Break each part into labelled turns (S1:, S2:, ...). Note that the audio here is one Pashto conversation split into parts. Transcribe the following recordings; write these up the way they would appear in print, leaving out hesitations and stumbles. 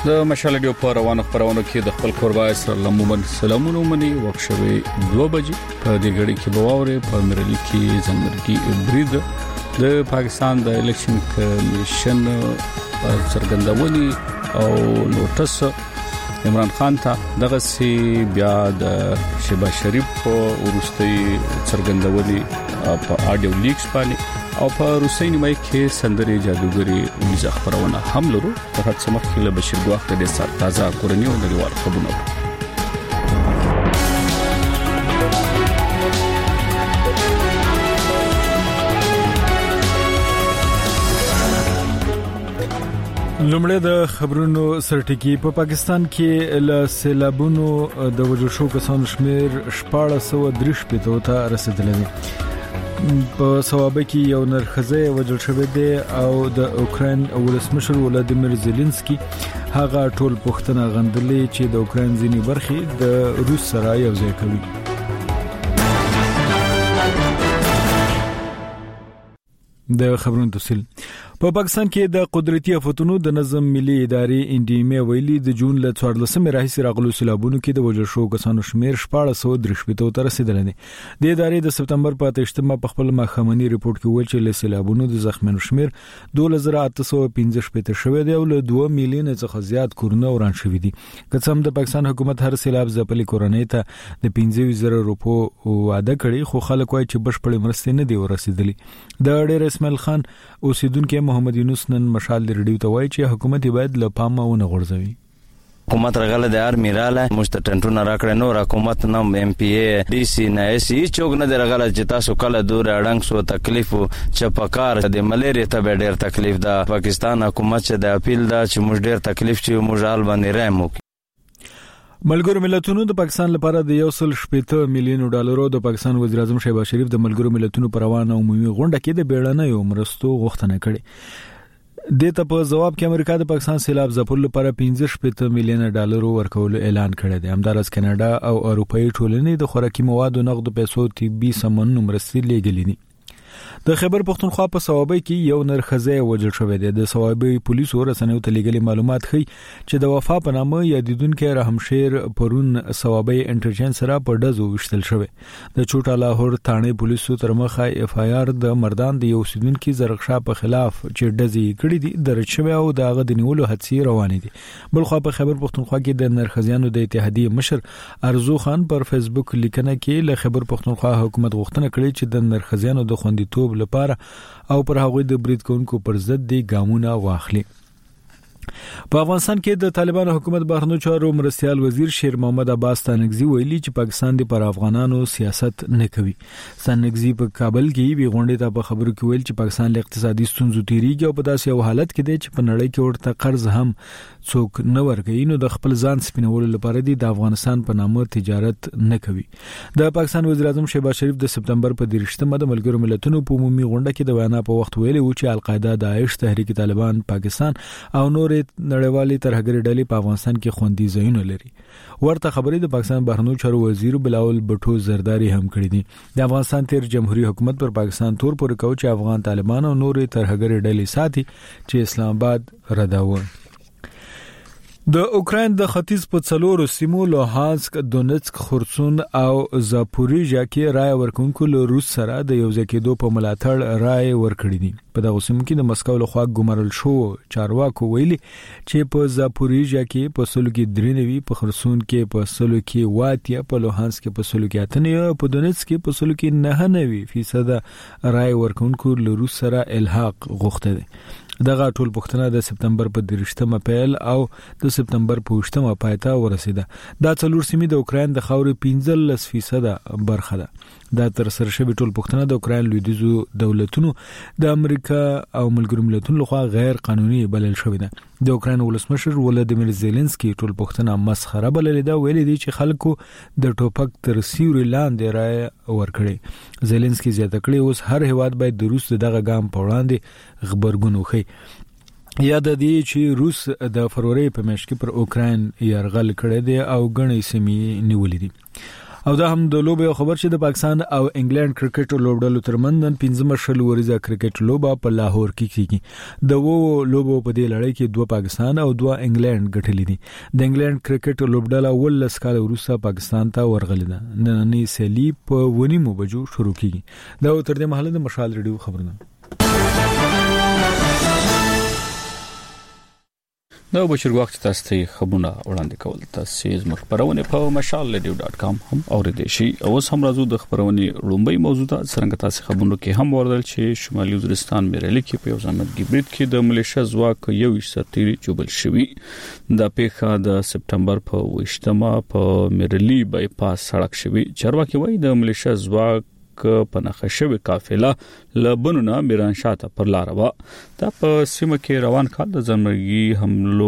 S1: د مشال ډیو په روانو خبرونو کې د خپل قربا اسرائیل عموماً سلامونه مني وښوي 2 بجې په دې غړي کې بواوره په مرلی کې زمرګي برید د پاکستان د الیکشن کمیشن څرګندونې او نوټس عمران خان ته دغه سی بیا د شهباز شریف ورستي څرګندونې په اډیو لیکس باندې او په روسي نیمه کې سندري جادوګري ویزه خبرونه هم لرو په هڅه مخکې له بشیر ګواخ د سر تازه کورنیو نړیوال خبرونه
S2: لومړی د خبرونو سرټکی په پاکستان کې له سیلابونو د وجل شو کسانو شمیر 1403 ته رسیدلی دی. په ثوابه کې یو نرخزه وجل شوی دی او د اوکراین ولسمشر ولادیمیر زيلنسکي هغه ټول پښتنه غندلې چې د اوکراین ځینی برخې د روس سره یو ځای کوي. د خبرونو تفصیل په پاکستان کې د قدرتي آفتونو د نظم ملي ادارې انډیمه ویلي د جون له 14 راهیسې راغلو سیلابونو کې د وجل شو کسانو شمیر 1403 ته رسیدلی دی. د ادارې د سپتمبر په 28 په خپل مخامني ریپورت کې ویل چې له سیلابونو د زخمیانو شمیر 2815 شوی دی او له 2 میلیون څخه زیات کورونه وران شوي دي. قسم د پاکستان حکومت هر سیلاب ځپلي کورنۍ ته د 15,000 روپو وعده کړي خو خلک وايي چې بشپړې مرستې نه دی ورسېدلې. د ډېر اسماعیل خان اوسیدونکو محمد یونس نن مشال ریډیو ته وایي چې حکومت باید له پامه ونه غورځوي.
S3: حکومت رغله د ارمی رااله مستټنټونه راکړه نو حکومت نام ام پی ای ډی سی نه سی چوک نه درغله چې تاسو کله دور اړنګ سو تکلیف چې پکار د ملیریا ته ډېر تکلیف ده. پاکستان حکومت چې د اپیل دا چې موږ ډېر تکلیف چې موږ حال باندې رایم.
S2: ملګرو ملتونو د پاکستان لپاره د 1.8 میلیون ډالرو د پاکستان وزیر اعظم شهباز شریف د ملګرو ملتونو پر روانه عمومي غونډه کې د بیړنیو مرستو غوښتنه کړې. د ته په جواب کې امریکا د پاکستان سیلاب ځپلو لپاره 15 میلیون ډالرو ورکولو اعلان کړی دی. همدارس کاناډا او اروپאי ټولنې د خوراکي موادو نقد پیسو طبي سامانونو مرستې لېږلې دي. د خیبر پختونخوا په ثوابه کې یو نرخزه وجل شوی دی. د ثوابه پولیسو رسنیو ته لګلي معلومات ښيي چې د وفا په نامه یادیدونکو رحمشیر پرون ثوابه انټرچینج سره په ډزو وشتل شوی. د چوټا لاهور تانه پولیسو تر مخه اف آی آر د مردان د یو سیدونکو زرغشا په خلاف چې ډزې کړې دي درج شوی او دغه د نیولو هڅې روانې دي. بلخو په خیبر پختونخوا کې د نرخزیانو د اتحادیه مشر ارزو خان پر فیسبوک لیکنه کې له خیبر پختونخوا حکومت غوښتنه کړې چې د نرخزیانو د خوندیتوب لپاره او پر هغوی د برید کوونکو پر ضد دی ګامونه واخلي. په افغانستان کې د طالبانو حکومت بهرنیو چارو مرستيال وزیر شیر محمد عباس تانګزي ویلي چې پاکستان د پر افغانانو سیاست نه کوي. تانګزي په کابل کې وی غونډې ته په خبرو کې ویل چې پاکستان له اقتصادي ستونزو تیریږي او په داسې یو حالت کې دی چې په نړۍ کې ورته قرض هم څوک نه ورکوي نو د خپل ځان سپینولو لپاره د افغانستان په نامه تجارت نه کوي. د پاکستان وزیر اعظم شهباز شریف د سپتمبر په 13مه د ملګرو ملتونو په عمومي غونډه کې د وینا په وخت ویلي و چې القاعده، داعش، تحریک طالبان پاکستان او نور نړیوالي ترهګري ډلې په افغانستان کې خوندي ځایونه لري. ورته خبرې د پاکستان بهرنیو چارو وزیر بلاول بټو زرداری هم کړې دي. د افغانستان تیر جمهوریت حکومت پر پاکستان تور پورې کوي چې افغان طالبان او نور ترهګري ډلې ساتي چې اسلام آباد رداوه. د اوکراین د ختیځ په څلورو سیمو لوهانسک، دونیتسک، خرسون او زاپوریژیا کې رای ورکونکو له روس سره د یو ځای کېدو په ملاتړ رای ورکړي دي. په دغه سیمو کې د مسکو لخوا ګمارل شو چارواکو ویلي چې په زاپوریژیا کې په سلو کې 93، په خرسون کې په سلو کې 8، په لوهانسک کې په سلو کې 8، په دونیتسک کې په سلو کې 99% رای ورکونکو له روس سره الحاق غوښته دي. دغه ټول پښتنه د سپتمبر په 13مه پیل او د سپتمبر په 8مه پایته ورسیده. دا څلور سیمې د اوکراین د خاورې 15% برخه ده. دا تر سره شوی ټول پښتنه د اوکراین لویدیځو دولتونو د امریکا او ملګرو ملتونو لخوا غیر قانوني بلل شوی ده. د اوکراین ولسمشر ولادیمیر زيلنسکي ټول پښتنه مسخره بلل ده، ویلي دي چې خلکو د ټوپک تر سیوري لاندې رای ورکړي. زيلنسکي زیاته کړي اوس هر هیواد باید د روس دغه ګام په وړاندې خبرګون وکړي. یاد دی چې روس د فروری په میاشت کې پر اوکراین یرغل کړی دی او غني سیمې نیولې دي. او دا هم د لوبې خبر چې د پاکستان او انګلند کرکټ لوبډلو ترمنځ 15 شل ورځې کرکټ لوبه په لاهور کې کیږي. د وو لوبو په دې لړۍ کې 2 پاکستان او 2 انګلند ګټلې دي. د انګلند کرکټ لوبډله ولس کال وروسته پاکستان ته ورغلې ده. نننۍ سیالي په 9 بجو شروع کیږي. دا تر دې مهاله د مشال ریډیو خبرونه.
S1: دا بشیر وخت تاسو ته خبرونه وړاندې کول. تاسو زموږ خبرونه په mashalradio.com هم اوریدئ شئ. اوس هم راځو د خبرونه لومبۍ موضوع ته. څنګه تاسو خبرونه کې هم وردل چې شمالي وزیرستان میرلی کې په ځانګړي برید کې د ملیشیا ځواک یو سرتیری جوړل شوی. د پیښه د سپټمبر په 28مه په میرلی بایپاس سړک شوی. چارواکي وایي د ملیشیا ځواک په نخښوي قافله لبنونه میران شاته پر لار و. دا په سیمه کې روان کال د ځانمرګي حملو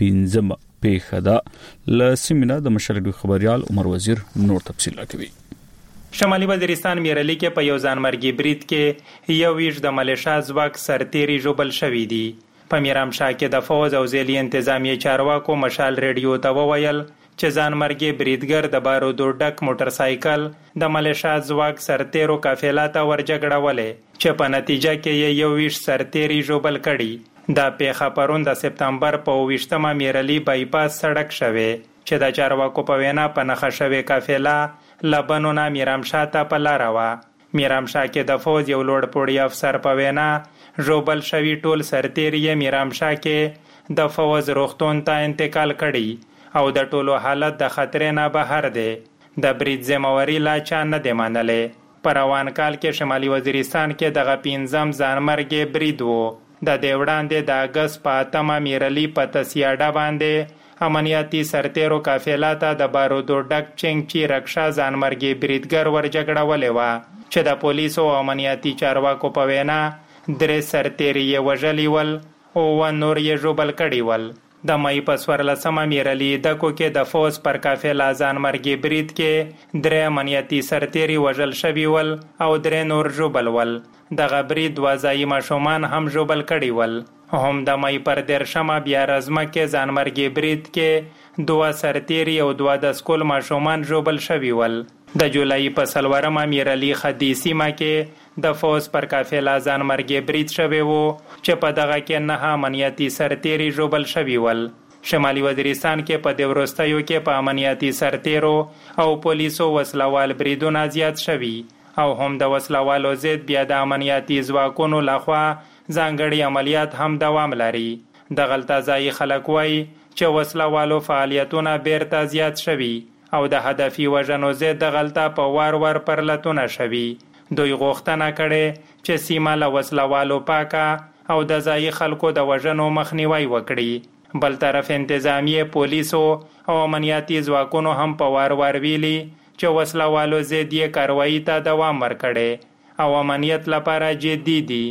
S1: 15 پیښه ده. ل سیمینه د مشرډو خبريال عمر وزیر نور تفصیل راکوي.
S4: شمالي وزیرستان میرلی کې په یو ځانمرګي برید کې یو ویش د ملیشیا ځواک سرتیری جوړل شوی دی. په میرام شاه کې د فوج او ځلی انتظامی چارواکو مشال ریډیو ته وویل چې ځانمرګي بریدګر د بارودو ډک موټر سایکل د ملیشیا ځواک سرتیرو قافله ته ورجګړولې چې په نتیجه کې یو ویش سرتیری جوړل کړي. دا پیښه پرون د سپټمبر په 28مه میرلی بایپاس سړک شوه چې د چارواکو په وینا په نخښوي قافله لبنونه میرام شاه ته په لار و. میرام شاه کې د فوج یو لوړ پوړی افسر په وینا جوړل شوی ټول سرتیری میرام شاه کې د فوج روغتون ته انتقال کړي او د ټولو حالت د خطر نه بهر دی. د برید ذمہواری لا چا نه دی منلې. په روان کال کې شمالي وزیرستان کې دغه 15 ځانمرګي برید وو. د دې وړاندې د اگست په 8مه میرلی په تسیاډه باندې امنیتي سرتیرو قافله ته د بارودو ډک چنګچی رکشا ځانمرګي بریدګر ورجګړولې و چې د پولیسو او امنیتي چارواکو په وینا 3 سرتیری یې وژلي ول او نور یې جوړل کړي ول. د مې په 14مه میرلی دکو کې د فوج پر قافله ځانمرګي برید کې 3 امنیتي سرتیری وژل شوي ول او 3 نور جوړل ول. دغه برید وځای ماشومان هم جوړل کړي ول. هم د مې پر 13مه بیا رزمه کې ځانمرګي برید کې 2 سرتیری او 2 د سکول ماشومان جوړل شوي ول. د جولای په 4مه میرلی خدیسیمه کې د فوج پر قافله ځانمرګي برید شوی وو چې په دغه کې 9 امنیتي سرتیری جوړل شوي ول. شمالي وزیرستان کې په د ورستیو کې په امنیتي سرتیرو او پولیسو وسلوال بریدونه زیات شوي او هم د وسلوالو ضد بیا د امنیتي ځواکونو لخوا ځانګړي عملیات هم دوام لري. د غلطه ځای خلک وایي چې وسلوالو فعالیتونه بیرته زیات شوي او د هدفي وژنو ضد د غلطه په وار پرلتونه شوي. دوی غوښتنه کړي چې سیمه له وسلوالو پاکه او د ځای خلکو د وژنو مخنیوي وکړي. بل طرف انتظامی پولیسو او امنیتي ځواکونو هم په وار ویلي چې وسلوالو ضد یې کاروایی ته دوام ورکړي او امنیت لپاره جدي دي.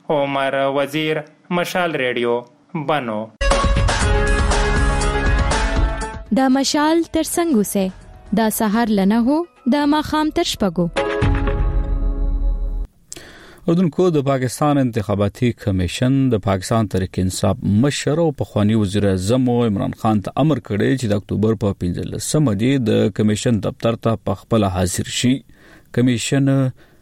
S4: عمر وزیر مشال ریډیو بنو.
S5: دا مشال تر څنګه سه دا سحر لنه هو دا ماخام تر شپګو.
S1: اردنکو د پاکستان انتخاباتي کمیشن د پاکستان تحریک انصاف مشر او پخوانی وزیر اعظم عمران خان ته امر کړی چې د اکتوبر په 15مه دی د کمیشن دفتر ته په خپل حاضر شي. کمیشن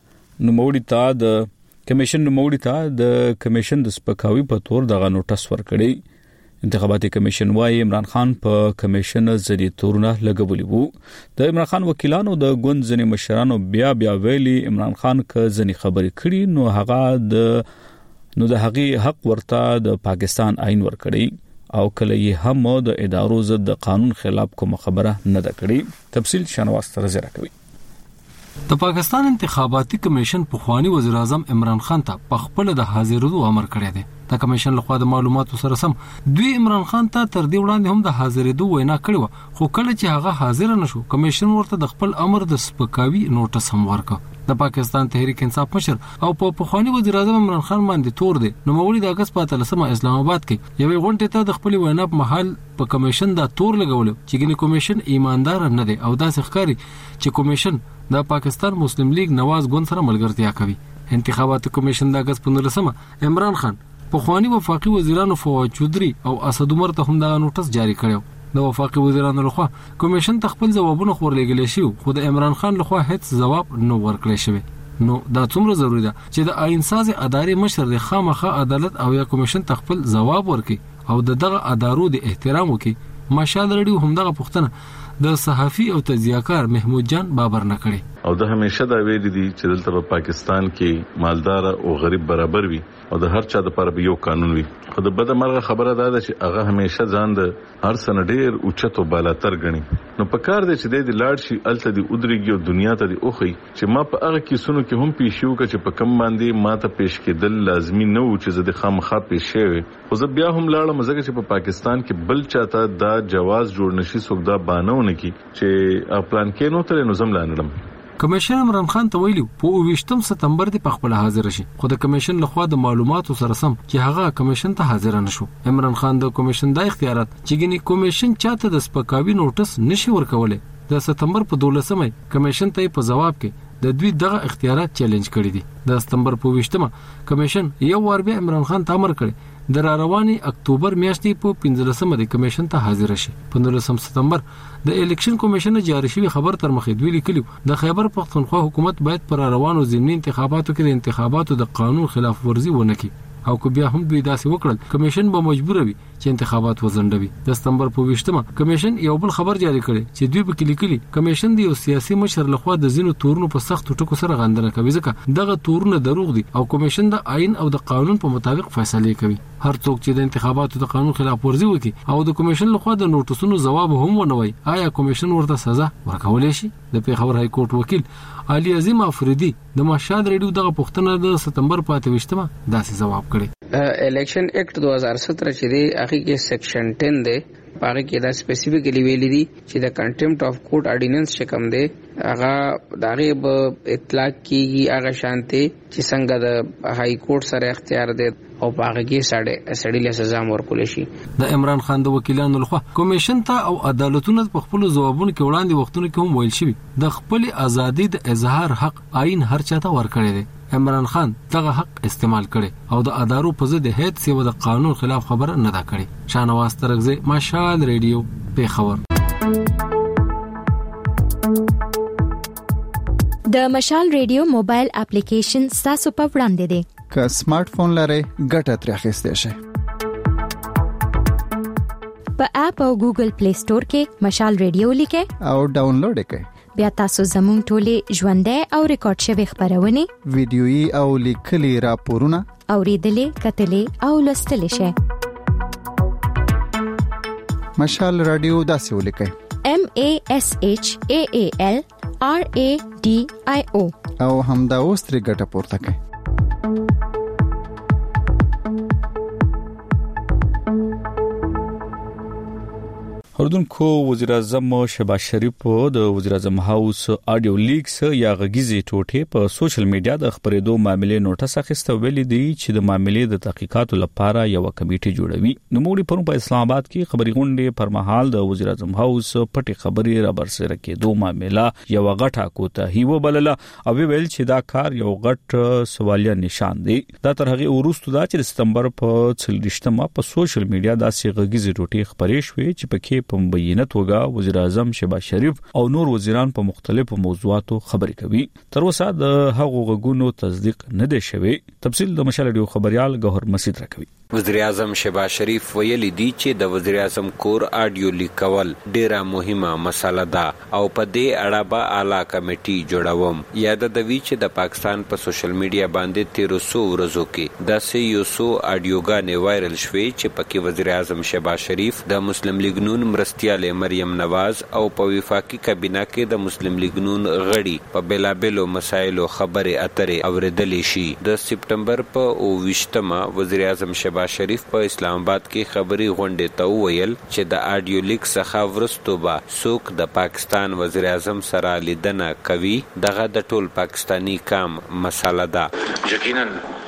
S1: نوموړي ته د کمیشن د سپکاوي په تور دغه نوټس ورکړی. انتخاباتي کمیشن وايي عمران خان په کمیشن زدي تورونه لګولي وو. د عمران خان وکیلانو د ګوند ځنې مشرانو بیا ویلي عمران خان ک ځنې خبرې کړي نو د هغه حق ورته د پاکستان آئین ورکړي او کله یې هم د ادارو ضد قانون خلاف کوم خبره نه ده کړې. تفصیل شنواز تر زیره کوي.
S6: د پاکستان انتخاباتي کمیشن پخوانی وزیر اعظم عمران خان ته په خپل د حاضرېدو امر کړی دی. د کمیشن لخوا د معلوماتو سره سم دوی عمران خان ته تر دې وړاندې هم د حاضرېدو وینا کړې و، خو کله چې هغه حاضر نشو کمیشن ورته د خپل امر د سپکاوي نوټس هم ورکړ. د پاکستان تحریک انصاف مشر او په پخوانی وزیر اعظم عمران خان باندې تور دی. نو مولوی د اگست په 13مه اسلام آباد کې یوې غونډې ته د خپل وینا په محل په کمیشن دا تور لګول چې ګنې کمیشن ایماندار نه دی او دا ښکاری چې کمیشن د پاکستان مسلم لیگ نواز ګوند سره ملګرتیا کوي. انتخاباتي کمیشن د اگست په 19مه عمران خان پخوانی وفاقي وزیرانو فواد چودري او اسد عمر ته هم دا نوټس جاری کړو. د وفاقي وزیرانو لخوا کمیشن خپل ځوابونه خورلېږل شي خو د عمران خان لخوا هیڅ ځواب نه ورکړی شوی. نو دا څومره ضروری ده چې د آئین ساز ادارې مشر د خامخا عدالت او یا کمیشن خپل ځواب ورکړي او دغه ادارو د احترام وکړي. ماشال رډیو همدغه پوښتنه د صحافي او تجزیه‌کار محمود جان بابر نه کړي
S7: او د همیشه دا ویل دي چې دلته په پاکستان کې مالدار او غریب برابر وي او د هر چا لپاره یو قانون وي. خو د بده مرغه خبره ده چې هغه همیشه ځان د هر سن ډیر اوچت او بالاتر غني. نو په کار دی چې د لاړ شي الته د ودرېږي او دنیا ته د اوخي چې ما په هغه کیسونو کې هم پیښو چې په کم باندې ما ته پیش کېدل لازمي نه و چې د خامخا پیښ شي. خو زه بیا هم لاړم ځکه چې په پاکستان کې بل چاته دا جواز جوړ نشي سوګدا بانهونه کی چې پلان کې نو تر نو زم لاندم.
S6: کمیشن عمران خان ته ویلو په 28 سپتمبر د خپل حاضر شي خو د کمیشن لخوا د معلوماتو سره سم چې هغه کمیشن ته حاضر نه شو. عمران خان د کمیشن د اختیارات چې ګنې کمیشن چاته د سپکاوي نوټس نشي ورکولای. د سپتمبر په 12مه کمیشن ته په جواب کې د دوی دغه اختیارات چیلنج کړی دي. د سپتمبر په 20مه کمیشن یو ور به عمران خان ته امر کړی د رواني اکتوبر میاشتې په 15مه د کمیشن ته حاضر شي. په 19 سپتمبر د الیکشن کمیشن جاری شوی خبر تر مخې دوی لیکلو د خیبر پختونخوا حکومت باید پر روانو ضمني انتخاباتو کې د انتخاباتو د قانون خلاف ورزي ونه کړي او که بیا هم دوی داسې وکړل کمیشن به مجبور وي چې انتخابات وزندوي. د سپتمبر په 20مه کمیشن یو بل خبر جاری کړي چې دوی په لیکلي کمیشن د یو سیاسي مشر لخوا د زینو تورونو په سخت ټکو سره غندنه کوي ځکه دغه تورونه دروغ دي او کمیشن د آئین او د قانون په مطابق فیصله کوي. هر څوک چې د انتخاباتو د قانون خلاف ورزي وکړي او د کمیشن لخوا د نوټسونو جواب هم ونوي آیا کمیشن ورته سزا ورکولای شي؟ د پیښور های کورټ وکیل علي عظیم افریدي د مشهد ریډیو دغه پوښتنه د سپتمبر په 28مه داسې جواب کړي.
S8: الیکشن ایکټ 2017 چې دی هغه کې سیکشن 10 دی هغه کې دا سپیسیفیکلی ویلي دي چې د کنټمپټ اف کورټ اډیننس چې کوم دی هغه دغه به اطلاق کیږي هغه شانتي چې څنګه د های کورټ سره اختیار دی او هغه کې سړی له سزا ورکول شي.
S6: د عمران خان د وکیلانو لخوا کمیشن ته او عدالتونو په خپل ځوابونو کې وړاندې وختونو کې هم ویل شوی د خپل ازادي د اظهار حق آئین هر چاته ورکړی دی. عمران خان دغه حق استعمال کړي او د ادارو په ضد هیڅ سیو د قانون خلاف خبره نه دا کړي. شاهنواز ترغزی مشال ریډیو پیښور.
S5: د مشال ریډیو موبایل اپلیکیشن تاسو په وړاندې دی.
S9: که سمارټ فون لرئ ګټه ترې اخیستئ شئ.
S5: په اپ او ګوګل پلی سٹور کې مشال ریډیو لیکئ
S9: او ډاونلوډ یې کړئ.
S5: بیا تاسو زموږ ټولې ژوندۍ او ریکارډ شوی خبرونه
S9: ویډیويي او لیکلي راپورونه
S5: اوریدلې کتلې او لوستلې شئ.
S9: مشال رادیو داسې ولیکئ
S5: MASHAAL RADIO
S9: او همدا اوس ترې ګټه پورته کړئ.
S1: اردوونکو وزیر اعظم شهباز شریف د وزیر اعظم هاوس اډیو لیکس یا غږیزي ټوټه په سوشل میډیا د خبرېدو معاملې نوټس اخیسته ویلي دی چې د معاملې د تحقیقاتو لپاره یو کمیټه جوړوي. نو موږ په اسلام آباد کې خبري غونډې پر مهال د وزیر اعظم هاوس پټي خبري را برسره کېدو معاملې یو غټه کوته هیو بلله او ویل چې دا کار یو غټ سوالیه نشان دی. دا تر هغه وروسته دا چې سپتمبر په 30مه په سوشل میډیا داسې غږیزي ټوټه خبرې شوې چې پکې په مبینه توګه وزیر اعظم شهباز شریف او نور وزیران په مختلفو موضوعاتو خبرې کوي. تر اوسه د هغو غږونو تصدیق نه دی شوی. تفصیل د مشال ریډیو خبريال گوهر مسعود راکوي.
S10: وزیر اعظم شهباز شریف ویلي دی چې د وزیر اعظم کور اډیو لیکول ډیره مهمه مسله ده او په دې اړه به اعلی کمیټي جوړوم. یاد د وی چې د پاکستان په سوشل میډیا باندې 1300 ورځو کې د 100 اډیوګانې وایرل شوې چې پکې وزیر اعظم شهباز شریف د مسلم لیگ نون مرستیال مریم نواز او په وفاقي کابینه کې د مسلم لیگ نون غړي په بلابلو مسایلو خبرې اترې اوریدلې شي. د سپتمبر په 28مه وزیر اعظم شهباز شریف په اسلام آباد کې خبري غونډې ته ویل چې د اډیو لیک څخه ورستو به څوک د پاکستان وزیر اعظم سره لیدنه کوي دغه د ټول پاکستانی کام مسله ده.
S11: یقینا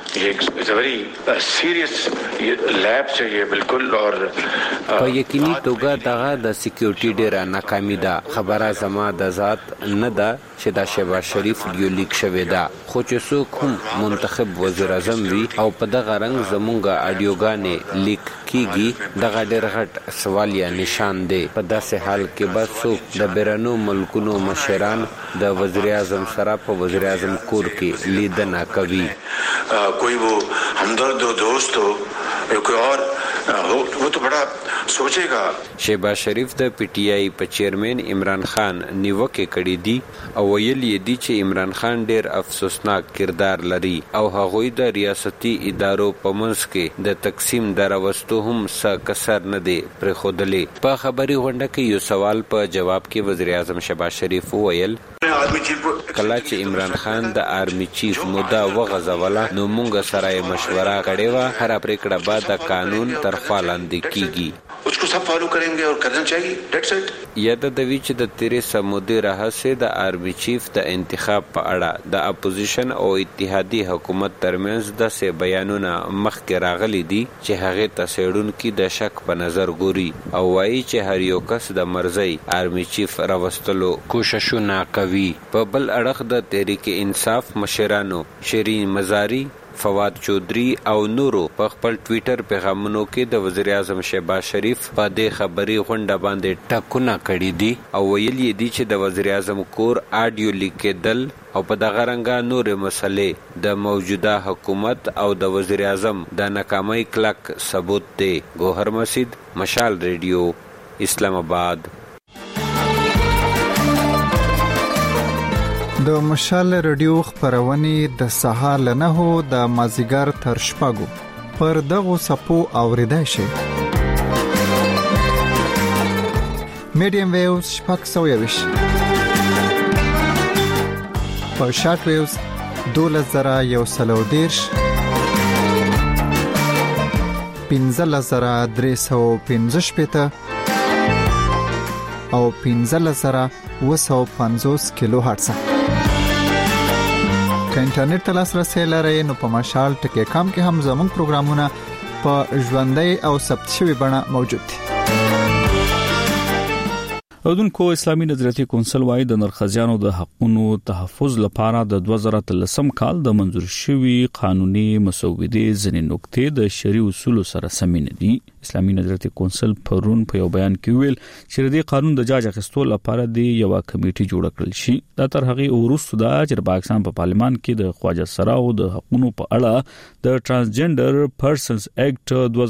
S11: it's a very serious lab चाहिए बिल्कुल और
S10: په یقیني توګه دغه د سکیورټي ډیره ناکامي ده. خبره زما د ذات نه ده چې دا شهباز شریف ویډیو لیک شوې ده، خو چې څوک هم منتخب وزیر اعظم وي او په دغه رنګ زمونږه اډیوګانې لیک کیږي، دغه ډېر غټ سوال یا نشان دی. په داسې حال کې به څوک د بیرونو ملکونو مشران د وزیر اعظم سره په وزیر اعظم کور کې لیدنه کوي.
S11: کوئی وہ ہمدرد ہو، دوست ہو یا کوئی اور ہو، وہ تو بڑا سوچے گا.
S10: شهباز شریف د پی ټی آی په چیرمن عمران خان نیوکه کړې دي او ویل یې دي چې عمران خان ډېر افسوسناک کردار لري او هغوی د ریاستي ادارو په منځ کې د تقسیم دراوستو هم څه کسر نه دی پرېښودلی. په خبري غونډه کې یو سوال په جواب کې وزیر اعظم شهباز شریف وویل کله چې عمران خان د آرمی چیف موده وغځوله نو موږ سره مشوره کړې وه، هره پرېکړه به د قانون تر خوا لاندې کیږي.
S11: اس کو سب فالو کریں گے اور کرنا چاہیے. دیٹس اٹ.
S10: یاد دوی چې د تیریسا مودې راهسې د آرمی چیف د انتخاب په اړه د اپوزیشن او اتحادی حکومت ترمنځ داسې بیانونه مخکې راغلي دي چې هغې ته څېړونکي د شک په نظر ګوري او وایي چې هر یو کس د مرضی آرمی چیف راوستلو کوششونه کوي. په بل اړخ د تحریک انصاف مشرانو شیرین مزاری، فواد چودھری او نورو په خپل ټویټر پیغامونو کې د وزیر اعظم شهباز شریف په دې خبري غونډه باندې ټاکونه کړي دي او ویل یې دي چې د وزیر اعظم کور آډیو لیک کېدل او په دغه رنګه نورې مسلې د موجوده حکومت او د وزیر اعظم د ناکامۍ کلک ثبوت دی. ګوهر مسید، مشال ریډیو، اسلام آباد.
S9: د مشال رادیو خبرونه د سهار له 9 د مازیګر تر شپږو پر دغه سپو اوریدای شي. میډیم ویوز شپږ 120 په شارټ ویوز 2110 15315 او 15750 کیلو هرتز. که انټرنیټ ته لاسرسي لرئ نو په مشال ټکی کام کې هم زموږ پروګرامونه په ژوندۍ او ثبت شوی بڼه موجود دي.
S1: اردوونکو اسلامي نظریاتي کونسل وايي د نرخزیانو د حقوقو تحفظ لپاره د 2013 کال د منظور شوی قانوني مسودې ځینې نقطې د شرعي اصول سره سمې نه دي. اسلامي نظریاتي کونسل پرون په یو بیان کې ویل چې د قانون د جاج اخیستو لپاره د یو کمیټي جوړ کړل شي. دا تر هغه وروسته د پاکستان په پارلمان کې د خواجه سراو د حقوقو په اړه د ترانسجنډر پرسنز ایکټ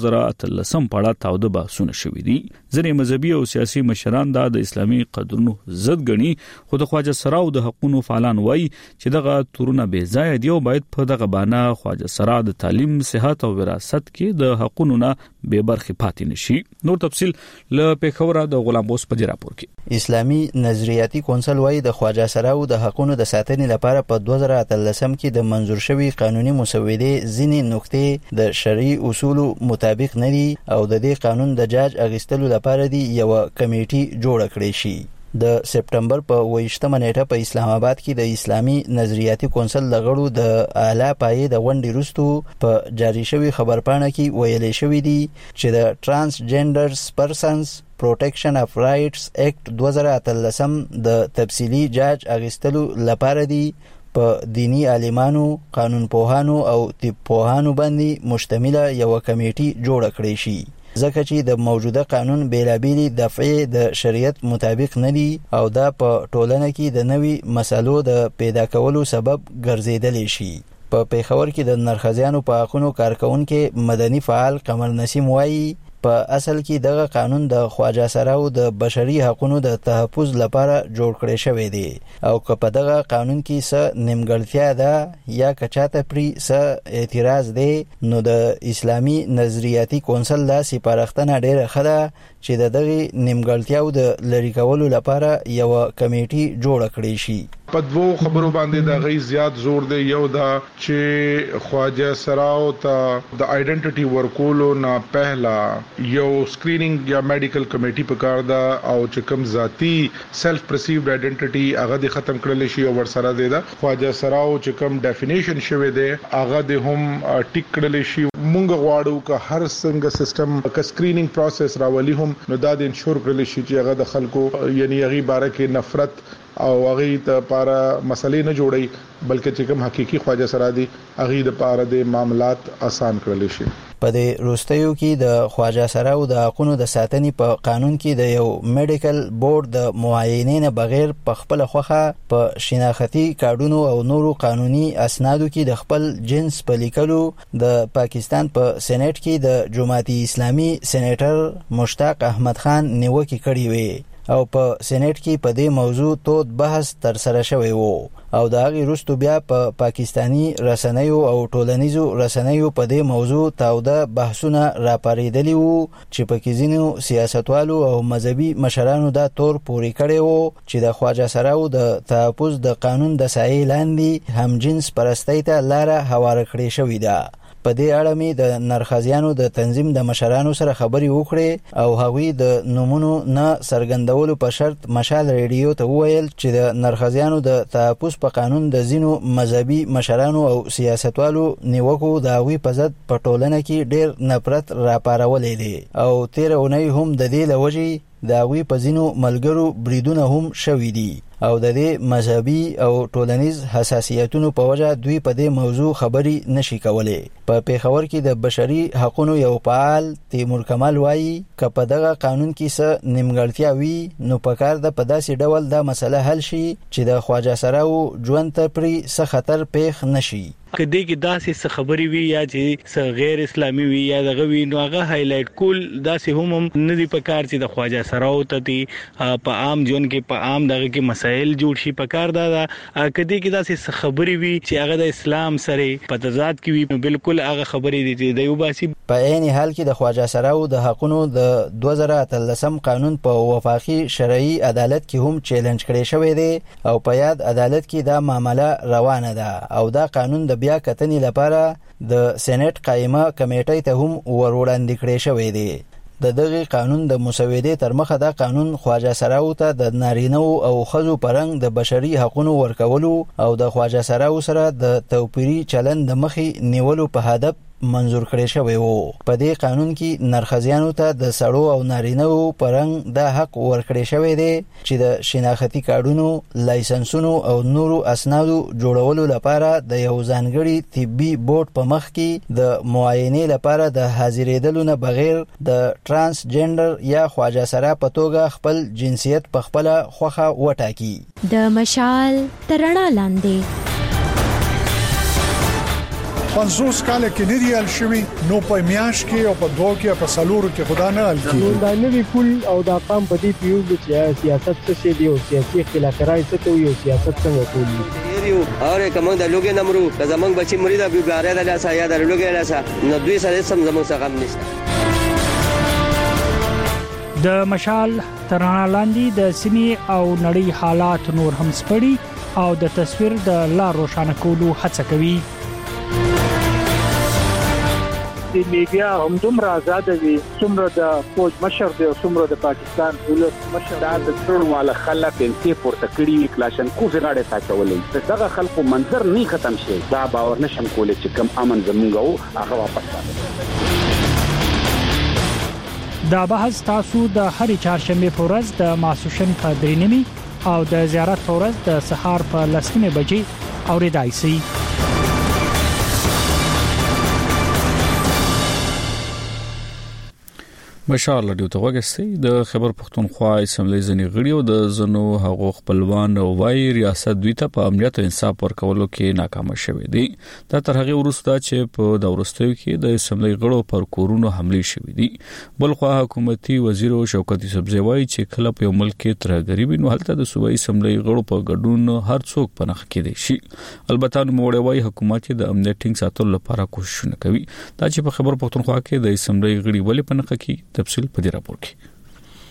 S1: 2013 په اړه تاوده بحثونه شوي دي. ځینې مذهبي او سیاسي مشران دا د اسلامي قدرونو ضد ګڼي، خو د خواجه سراو د حقوقو فعالان وایي چې دغه تورونه بې ځای دي او باید په دغه باندې خواجه سرا د تعلیم، صحت او وراثت کې د حقوقو نه به برخه پاتې نشي. نور تفصيل له پیښوره د غلام بوس په راپور کې.
S12: اسلامي نظریاتي کونسل وايي د خواجه سراو د حقوقو د ساتنې لپاره په 2013 کې د منظور شوی قانوني مسودې ځینې نقطې د شرعي اصولو مطابق نه دي او د دې قانون د جاج اغستلو لپاره دی یو کمیټي جوړ کړی شي. د سپټمبر په 28مه نیټه په اسلام آباد کې د اسلامي نظریاتي کونسل لغړو د اعلی پایې د غونډې وروسته په جاری شوی خبرپاڼه کې ویلي شوی دی چې د ترانسجنډرز پرسنز پروټیکشن اف رائټس ایکټ 2013 د تفصیلی جاج اغستلو لپاره دی په دینی عالمانو، قانون پوهانو او طب پوهانو باندې مشتمله یو کمیټي جوړ کړی شي. ځکه چې د موجوده قانون بیلابېلې دفعې د شریعت مطابق نه دي او دا په ټولنه کې د نوي مسالو د پیدا کولو سبب ګرځېدلی شي. په پیښور کې د نرخزیانو په حقونو کارکونکي مدني فعال قمر نسیم وایي په اصل کې دغه قانون د خواجه سراو د بشري حقوقو د تحفظ لپاره جوړ کړی شوی دی او که په دغه قانون کې څه نیمګړتیا ده یا کچاته پری څه اعتراض دی نو د اسلامي نظریاتي کونسل د سپارښتنه ډیره ښه ده چې د دغه نیمګړتیاو د لری کولو لپاره یو کمیټي جوړ کړی شي.
S13: په دوو خبرو باندې دا غي زیات زور دی. یو دا چې خواجه سراو ته د آیډنټیټي ورکولو نه پهلا یو سکرینینګ یا میډیکل کمیټي پکار دا او چې کوم ذاتی سیلف پرسیوډ آیډنټیټي هغه د ختم کړل شي او ورسره دی دا خواجه سراو چې کوم ډیفینیشن شوی دی هغه د هم ټیک کړل شي. مونږ غواړو چې هر څنګه سیستم ک سکرینینګ پروسس راولي هم نو دا د انشور کړل شي چې هغه د خلکو یعنی هغه باره کې نفرت او هغه ته لپاره مسلې نه جوړي بلکې چې کوم حقيقي خواجه سره دي هغه د لپاره د معاملات آسان کړل شي.
S12: په دې روستیو کې د خواجه سره او د حقوقو د ساتنې په قانون کې د یو میډیکل بورډ د معاینې نه بغیر په خپل خوخه په شناختی کارډونو او نورو قانوني اسنادو کې د خپل جنس په لیکلو د پاکستان په سېنات کې د جماعت اسلامي سېنیټر مشتاق احمد خان نیوکه کړې وي او په سېنات کې په دې موضوع تود بحث تر سره شوی وو او دا غي رستو بیا په پاکستانی رسنیو او ټولنیزو رسنیو په دې موضوع تاوده بحثونه راپاریدلی وو چې په کې ځینو سیاستوالو او مذهبي مشرانو دا تور پوری کړي وو چې د خواجه سراو د تحفظ د قانون د سایې لاندې هم جنس پرستی ته لار هوار کړی شوې ده. په دې اړه می د نرخزیانو د تنظیم د مشرانو سره خبري وکړې او هغوی د نومونو نه سرګندولو په شرط مشال ریډیو ته وویل چې د نرخزیانو د تحفظ په قانون د زینو مذهبي مشرانو او سیاستوالو نیوکو د هغوی په ضد په ټولنه کې ډېر نفرت راپارولې دي او 13 اونۍ هم د دې لوجې د هغوی په زینو ملګرو بریدونه هم شوي دي او د دې مذهبي او ټولنیز حساسیتونو په وجه دوی په دې موضوع خبري نشي کولای. په پیښور کې د بشري حقوقو یو فعال تیمور کمال وایي چې په دغه قانون کې څه نیمګړتیا وي نو پکار د په داسې ډول دا مسله حل شي چې د خواجه سراو ژوند ته پرې څه خطر پیښ نشي.
S14: کدی کې داسې څه خبري وي یا چې څه غیر اسلامي وي یا دغه وی نو هغه هایلایټ کول داسې هم نه دی پکار چې د خواجه سراو ته دی په عام ژوند کې په عام دغه کې مسائل جوړ شي. پکار دا کدی کې داسې څه خبري وي چې هغه د اسلام سره په تضاد کې وي بالکل هغه خبري دي چې د یو باسي.
S12: په عین حال کې د خواجه سراو د حقوقو د 2013 قانون په وفاقي شرعي عدالت کې هم چیلنج کړی شوی دی او په یاد عدالت کې دا معاملې روانه ده او دا قانون د بیا کتنې لپاره د سېنات قائمه کمیټې ته هم وروړاندې کړی شوی دی. د دغه قانون د مسودې تر مخه دا قانون خواجه سراو ته د نارینه او ښځو پرنګ د بشري حقوقو ورکولو او د خواجه سراو سره د توپیري چلند د مخې نیولو په هدف منظور کړی شوی وو. په دې قانون کې نرخزیانو ته د سړو او نارینهو پرنګ دا حق ورکړی شوی دی چې د شناختی کارډونو لایسنسونو او نورو اسنادو جوړولو لپاره د یو ځانګړي طبي بورډ په مخ کې د معاینې لپاره د حاضرېدلو نه بغیر د ترانسجنډر یا خواجه سرا په توګه خپل جنسیت په خپل خوخه وټاکي.
S5: د مشال ترڼا لاندې
S15: 50 کال کې نیریال شوی نو په میاش کې او په دوه کې په سالورو کې خدا نه حل کیږي.
S16: دا نوی پول او دا قام په دې پیو چې سیاست څه دی او سیاسي اختلافات څه ته یو سیاست څنګه کوي
S17: یو اور کوم د لوګي نمرو زمنګ بچی مریدا بیګاره د لاسه یا د لوګي لاسه نو دوی سره سم زمنګ څخه غم نشته.
S18: د مشال ترڼا لاندې د سیمې او نړۍ حالات نور هم سپړي او د تصویر د لار روښانه کولو هڅه کوي.
S19: د میډیا هم دومره آزاد دي څومره د فوج مشر دی او څومره د پاکستان پولیس مشر د ټول والا خلک انتي پورته کړي کلاشن کو زغاړه تاچولې دغه خلکو منظر نه ختم شي دا باور نشم کولای چې کم امن زمونږ هغه واپس راځي.
S18: دا بحث تاسو د هرې چهارشنبه په ورځ د ماسوشن په 3:30 او د زیارت په ورځ د سهار په 10:00 بجې اوریدای شئ.
S1: مشال رادیو ته وګورئ د خبر پښتونخوا اسمبلی ځنی غړي او د زنو حقوق خپلوان وای ریاست دوی ته په امنیت او انصاف ورکولو کې ناکام شوه دي. دا تر هغه وروسته چې په د ورستیو کې د اسمبلی غړو پر کورونو حمله شوې دي. بلخو حکومتي وزیر شوکت یوسفزئی وای چې کله په ملک کې تر غریبي نو هلته د صوبایي اسمبلی غړو په ګډون هر څوک پنځ کې دي شي. البته نو وای حکومت د امنیت ټینګ ساتلو لپاره کوششونه کوي. دا چې په خبر پښتونخوا کې د اسمبلی غړي ولې پنځ کې تفصیل په دې راپور کې.
S20: د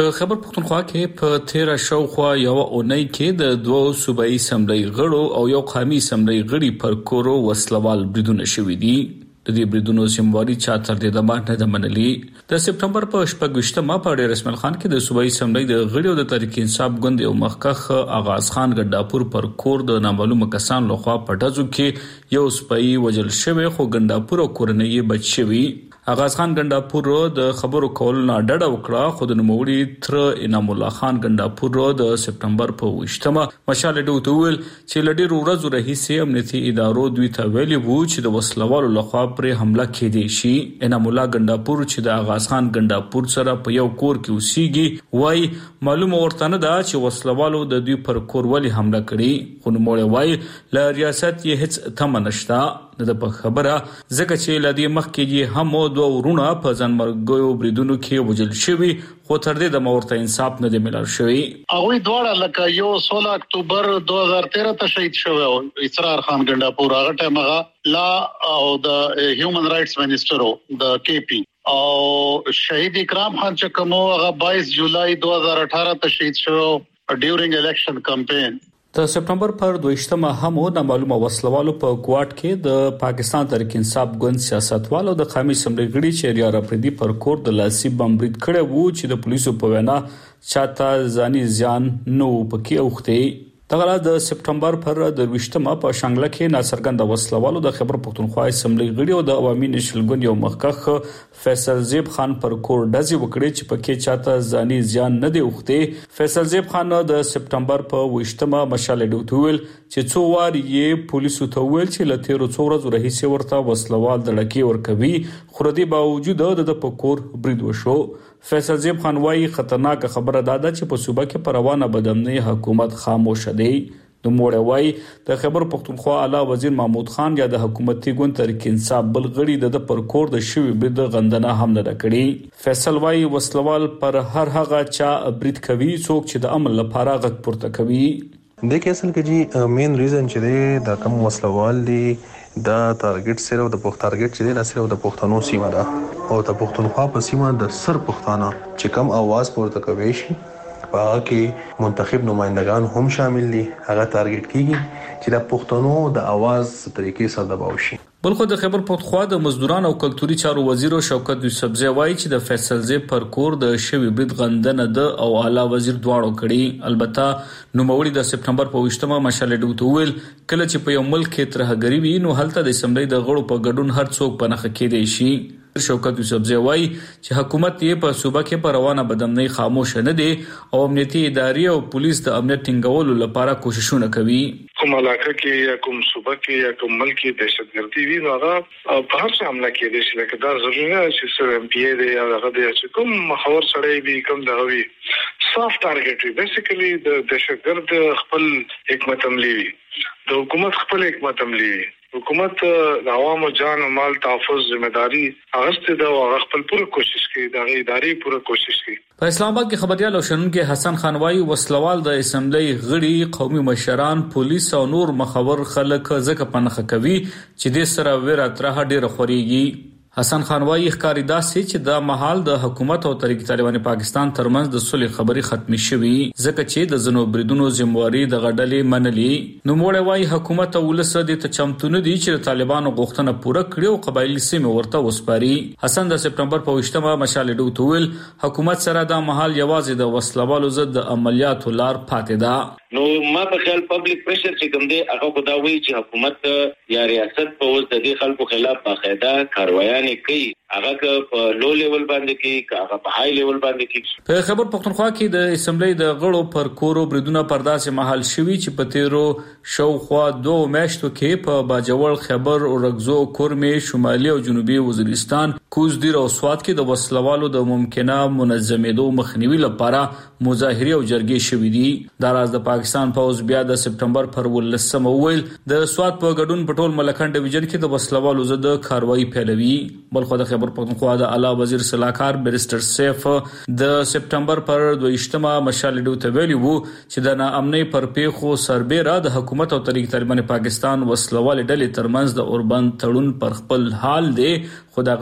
S1: په خبر پښتونخوا کې په 13 شاوخوا یو اونۍ کې د دوه صوبایي اسمبلی غړو او یو قومي اسمبلی غړي پر کورو وسلوال بریدونه شوې دي. د دې بریدونو سیمواري چا تر دې د باندې د منلي د سپټمبر په 28مه په ډېر رسمل خان کې د صوبایي اسمبلی د غړو د تحریک انصاف ګوند یو مخکخ آغاز خان ګنداپور پر کور د نامعلوم کسان لخوا پټازو کې یو سپایي وجل شوی خو ګنداپور کورنۍ بچ شوی. آغاز خان ګنداپور د خبرو کول نه ډډه وکړه خو د نوموړي تر انعام الله خان ګنداپور د سپټمبر په 28مه مشال ډوته ویل چې لډیر ورځ رهیسي امنیتي ادارو دوی ته ویلي وو چې د وسلوالو لخوا پر حمله کېدې شي. انعام الله ګنداپور چې د آغاز خان ګنداپور سره په یو کور کې اوسېږي وای معلومه ورته نه ده چې وسلوالو د دوی پر کور ولې حمله کړې خو نوموړي وای ل ریاست یې هیڅ تمه نشته د په خبره ځکه چې لدی مخ کې هم دوه ورونه په ځانمرګو بریدونو کې وجل شوی خو تر دې د مورته انصاف نه دی ملل شوی.
S20: هغه دواړه لکه یو 16 اکتوبر 2013 ته شهید شوی او اسرار خان ګنداپور هغه ټیم هغه لا او د هیومن رائټس منسٹر د کے پی او شهید اکرام خان چې کوم هغه 22 جولای 2018 ته شهید شو ډیورینګ الیکشن کمپین.
S1: د سپټمبر پر 28مه هم د معلومه وسلوالو په کوارټ کې د پاکستان تحریک انصاف ګوند سیاستوالو د قومي اسمبلی غړي چې ریاض افریدي پر کور د لاسي بم برید کړی وو چې د پولیسو په وینا چاته ځاني زیان نو پکې اوخته. دغه د سپټمبر پر 28مه په شانګله کې ناڅرګند وسلوالو د خبر پښتونخوا اسمبلی غړي او د عوامي نشل ګوند یو مخکخ فیصل زیب خان پر کور ډزې وکړې چې پکې چاته ځاني زیان نه دی اوخته. فیصل زیب خان د سپټمبر په 28مه مشال ډوټول چې څو وار یې پولیسو ته ویل چې لته څو ورځې رهیسي ورته وسلوال د لکې ورکوي خو د باوجود د پکور برید وشو. فیصل زیب خان وايي خطرناک خبره ده چې په صوبه کې پروانه بدامنۍ حکومت خاموش دی. نو موړ وايي د خبر پښتونخوا اعلی وزیر محمود خان یا د حکومتي ګوند تحریک انصاف بل غړي د پر کور د شوی برید غندنه هم نه کړی. فیصل وايي وسلوال پر هر هغه چا برید کوي څوک چې د عمل لپاره غږ پورته کوي.
S21: د کې اصل کې جی مین ریزن چې د کوم وسلوال دی دا ټارګټ سره د پښتون ټارګټ چې دا سره د پښتنو سیمه ده او د پښتونخوا په سیمه د سر پښتانه چې کم आवाज پورته کوي شي په کې منتخب نمائندگان هم شامل دي هغه ټارګټ کیږي چې د پښتنو د आवाज طریقې سره دباو شي.
S1: بلخو د خبر پښتونخوا د مزدوران او کلتوري چارو وزیر شوکت یوسفزی وایي چې د فیصل زی پر کور د شوی برید غندنه د او اعلی وزیر دواړو کړي. البته نوموړي د سپټمبر په 28مه مشال ډوټ ویل کله چې په یو ملک کې ترهګری وي نو هلته د اسمبلی د غړو په ګډون هر څوک په نخښه کېدی شي. شوکت یوسفزی وایي چې حکومت یې په صوبه کې په روانه بدامنۍ خاموش نه دي او امنیتي ادارې او پولیس د امنیت ټینګولو لپاره کوششونه کوي.
S22: کوم علاقه کې یا کوم صوبه کې یا کوم ملک کې دهشتګردي وي نو هغه په هر څه حمله کېدای شي لکه دا ضروري نه چې سر ام پی ای دی یا هغه دی چې کوم محور سړی وي کوم دا وي صاف ټارګټ وي بیسیکلی د دهشتګرد خپل حکمت عملی وي د حکومت خپل حکمت عملی وي. حکومت د عوامو جان او مال تحفظ ذمہداري اغسطه دا او خپل پوره کوشش کوي دا ادارې پوره کوشش کوي.
S1: په اسلام آباد کې خبريال او شنونکو حسن خان وايي وسلوال د اسمبلی غړي قومي مشران پولیس او نور مخور خلک ځکه پنخه کوي چې د سره ویره ترها ډیره خوريږي. حسن خان وايي ښکاری داسې چې د محل د حکومت او تحریک طالبان پاکستان ترمنځ د صلح خبري ختمي شوي ځکه چې د زنو بریدونو ذمہواری د غډلې منلي. نو موړ وايي حکومت او ولس د تچمتون دي چې طالبانو غوښتنه پوره کړي او قبایلی سیمه ورته وسپاري. حسن د سپټمبر په 28مه مشال ډوټول حکومت سره د محل یوازې د وسلوالو ضد عملیات لار پاتې ده.
S23: نو ما په خیال پبلک پریشر چې کوم دی هغه خدا وی چې حکومت یا ریاست په اوس د دې خلکو خلاف باقاعده کاروایانه کوي هغه په لو لیول باندې کې هغه په های لیول باندې کې.
S1: په خبر پښتونخوا کې د اسمبلی د غړو پر کورو بریدونه پرداسه محل شوي چې په تیرو شاوخوا 2 میاشتو کې په باجوړ خبر او رغزو کورمې شمالي او جنوبي وزیرستان کوزدیر او سوات کې د وسلوالو د ممکنه منظمېدو مخنیوي لپاره مظاهره او جرګې شوې دي. دا راز د پاکستان پوز بیا د سپټمبر پر 18 ویل د سوات په ګډون پټول ملکان ډیویژن کې د وسلوالو ضد کاروایی پیلوي. بلخو د خبر پښتونخوا د اعلی وزیر صلاحکار بیرستر سیف د سپټمبر پر 22مه مشال ډوټ ویلی وو چې د ناامنۍ پر پیښو سربېره د حکومت او تحریک طالبان پاکستان وسلوال ډلې ترمنځ د اوربند تړون پر خپل حال دی خو دغه په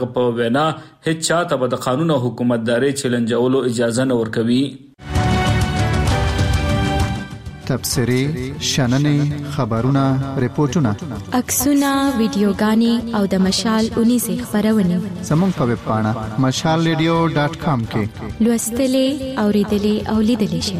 S1: وینا هیڅ چاته به د قانون او حکومتداري چیلنجولو اجازه نه ورکوي.
S9: تبصري شننې خبرونه ریپورتونه
S5: عکسونه ویډیوګانې او د مشال 19 خبرونه
S9: زموږ په ویب پاڼه mashalradio.com کې
S5: لوستلې اوریدلې او لیدلې شئ.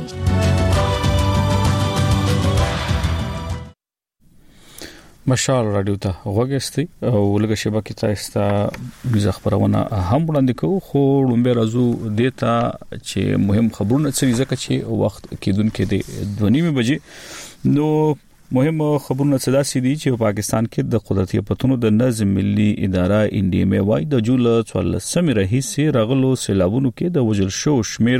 S1: مشال رادیو ته وګورئ او لږه شبکې تاسو د خبرونه هم وړاندې کوو، خو لومبه راځو دیتا چې مهم خبرونه څه ځکه چې وخت کېدونکې دی 2:30 بجې. نو مهم خبرونه څه داسې دي چې په پاکستان کې د قدرتي پتونو د نظم ملي اداره NDMA وايي د جول 14 رئیسي رغلو سیلابونو کې د وجل شو شمیر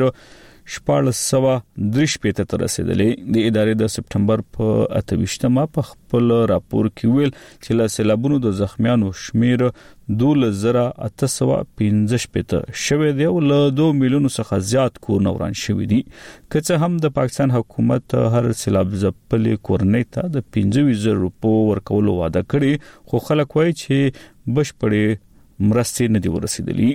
S1: 1403 ته رسیدلې. د ادارې د سپټمبر په 28مه په خپل راپور کې ویل چې له سیلابونو د زخمیانو شمیر 2815 شوې دی او له 2 میلیونو څخه زیات کور نوران شوې دي. که څه هم د پاکستان حکومت هر سیلاب ځپلې کورنۍ ته د 25,000 روپو ورکولو وعده کړې، خو خلک وایي چې بشپړې مرستې نه دي ورسېدلې.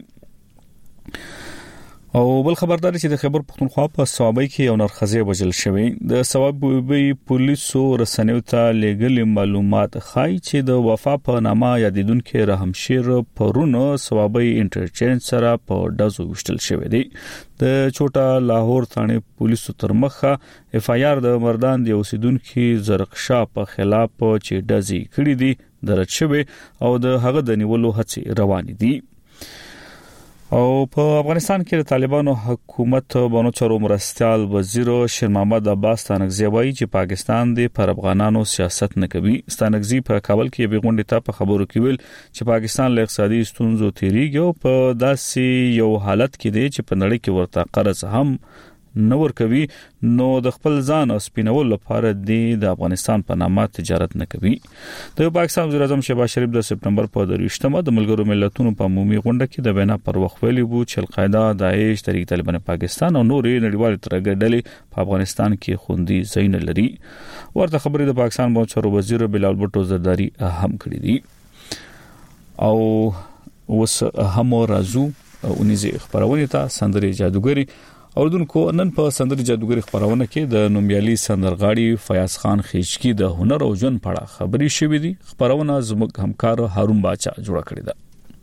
S1: او بل خبردار چې د خیبر پختونخوا په صوابۍ کې یو نرخزه وجل شوی. د صوابۍ پولیسو رسنیو ته لګل معلومات خای چې د وفا په نامه یادیدونکو رحمشیر پرونو صوابۍ انټرچینج سره په دزو وشتل شوی دی. د چوټا لاهور ثانه پولیسو تر مخه FIR د مردان دی اوسیدونکو زرقشا په خلاف چې دزي کړی دی درج شوی او د هغه د نیولو هڅې روان دي. او په افغانستان کې د طالبانو حکومت بانو چارو مرستيال وزیر شیر محمد عباس تانکزی وایي چې پاکستان د پر افغانانو سیاست نه کوي. تانکزی په کابل کې یو غونډه ته په خبرو کې ویل چې پاکستان له اقتصادي ستونزو تیریږي او په داسې یو حالت کې دی چې په نړۍ کې ورته قرض هم نور کوي، نو د خپل ځان او سپینول لپاره د افغانستان په نامه تجارت نه کوي. د پاکستان وزیر اعظم شهباز شریف د سپټمبر په 28مه د ملګرو ملتونو په عمومي غونډه کې د وینا پر وخت ویلي وو چې القاعده، داعش، تحریک طالبان پاکستان او نورې نړیوال ترګډلې په افغانستان کې خوندي ځای نه لري. ورته خبرې د پاکستان بانو چارو وزیر بلال بټو زرداری هم کړې دي. او اوس هم راځو اونیزه خبرونه ته سندري جادوګری اوردونکو نن په سندري جادوګری خبرونه کې د نومیالي سندرغاړي فیاض خان خیشکی د هنر او ژوند په اړه خبري شوې دي. خبرونه زموږ همکار هارون باچا جوړ کړی دی.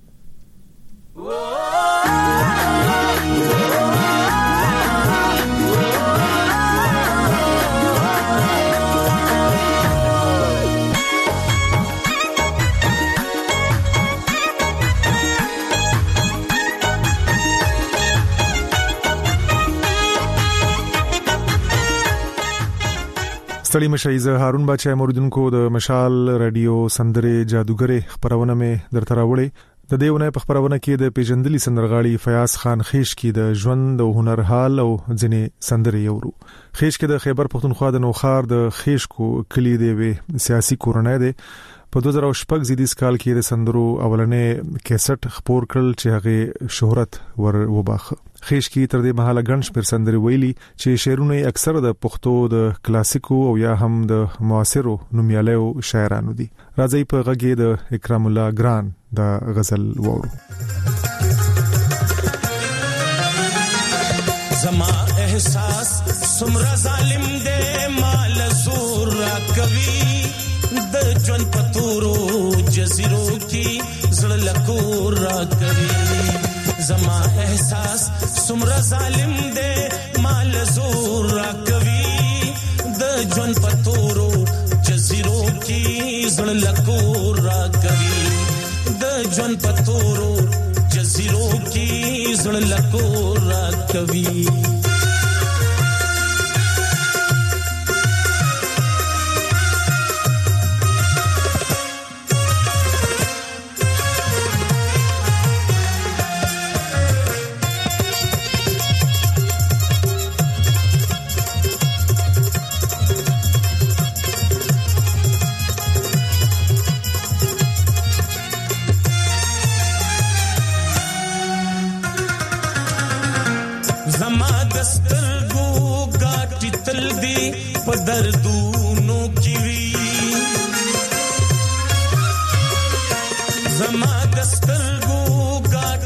S2: ستړي مشي زه هارون باچا موردونکو د مشال رادیو سندره جادوګری خبرونه مې درته راوړې. د دیونه په خبرونه کې د پیژندلي سندرغاړي فیاض خان خیشکی د ژوند او هنر حال او ځنې سندره یورو. خیشکی د خیبر پختونخوا د نوخار د خیشکو کلی دی وی سیاسي کورنۍ دی. په 2006 زیدیس کال کې د سندرو اولنې کیسټ خپور کړل چې هغه شهرت ور وباخه. خیشکی تر دې مهاله ګڼ شمېر سندري ویلي چې شعرونه اکثر د پښتو د کلاسیکو او یا هم د معاصرو نومیالیو شاعرانو دي. راځي په غږی د اکرام الله ګران د غزل وورو.
S3: زما احساس سمرا ظالم دے مال زور را کوي د جون پتورو جزیرو کی زړه لکور را کوي. زما احساس سمرا ظالم دے مال زور را کوي د جون پتورو جزیرو کی زړه لکور را کوي. د جون پتورو جزیرو کی زړه لکور را کوي. دردونو کی وی زما دسترګو ګاټ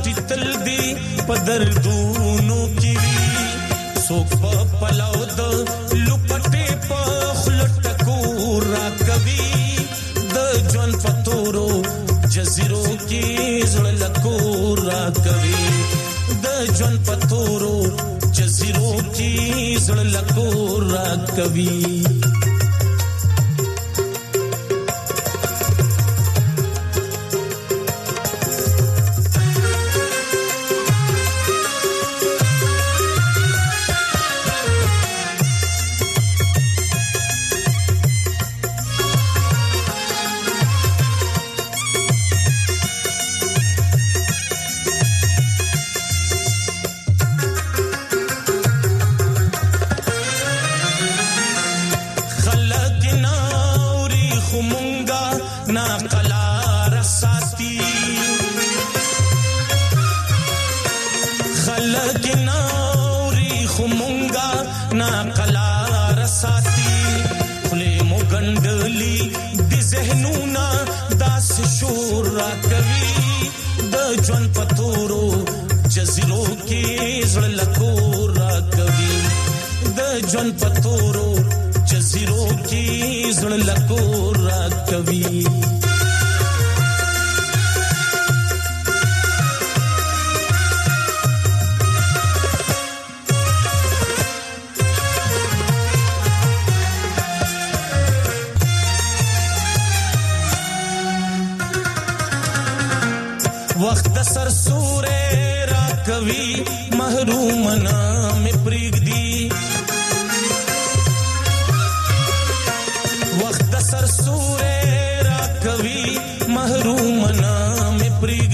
S3: دردونو کی وی سوک په پلاو د لپټه په خلټ کو را کوي د جون پتورو جزیرو کی زړه لکو را کوي د جون پتورو جزیرو کی زړه لکو را کوي جون پتورو جزیرو کی زړه لکو را کوي وخت سر سورې را کوي محروم نه مې پرېږدي سر سورې را کوي محروم نه مې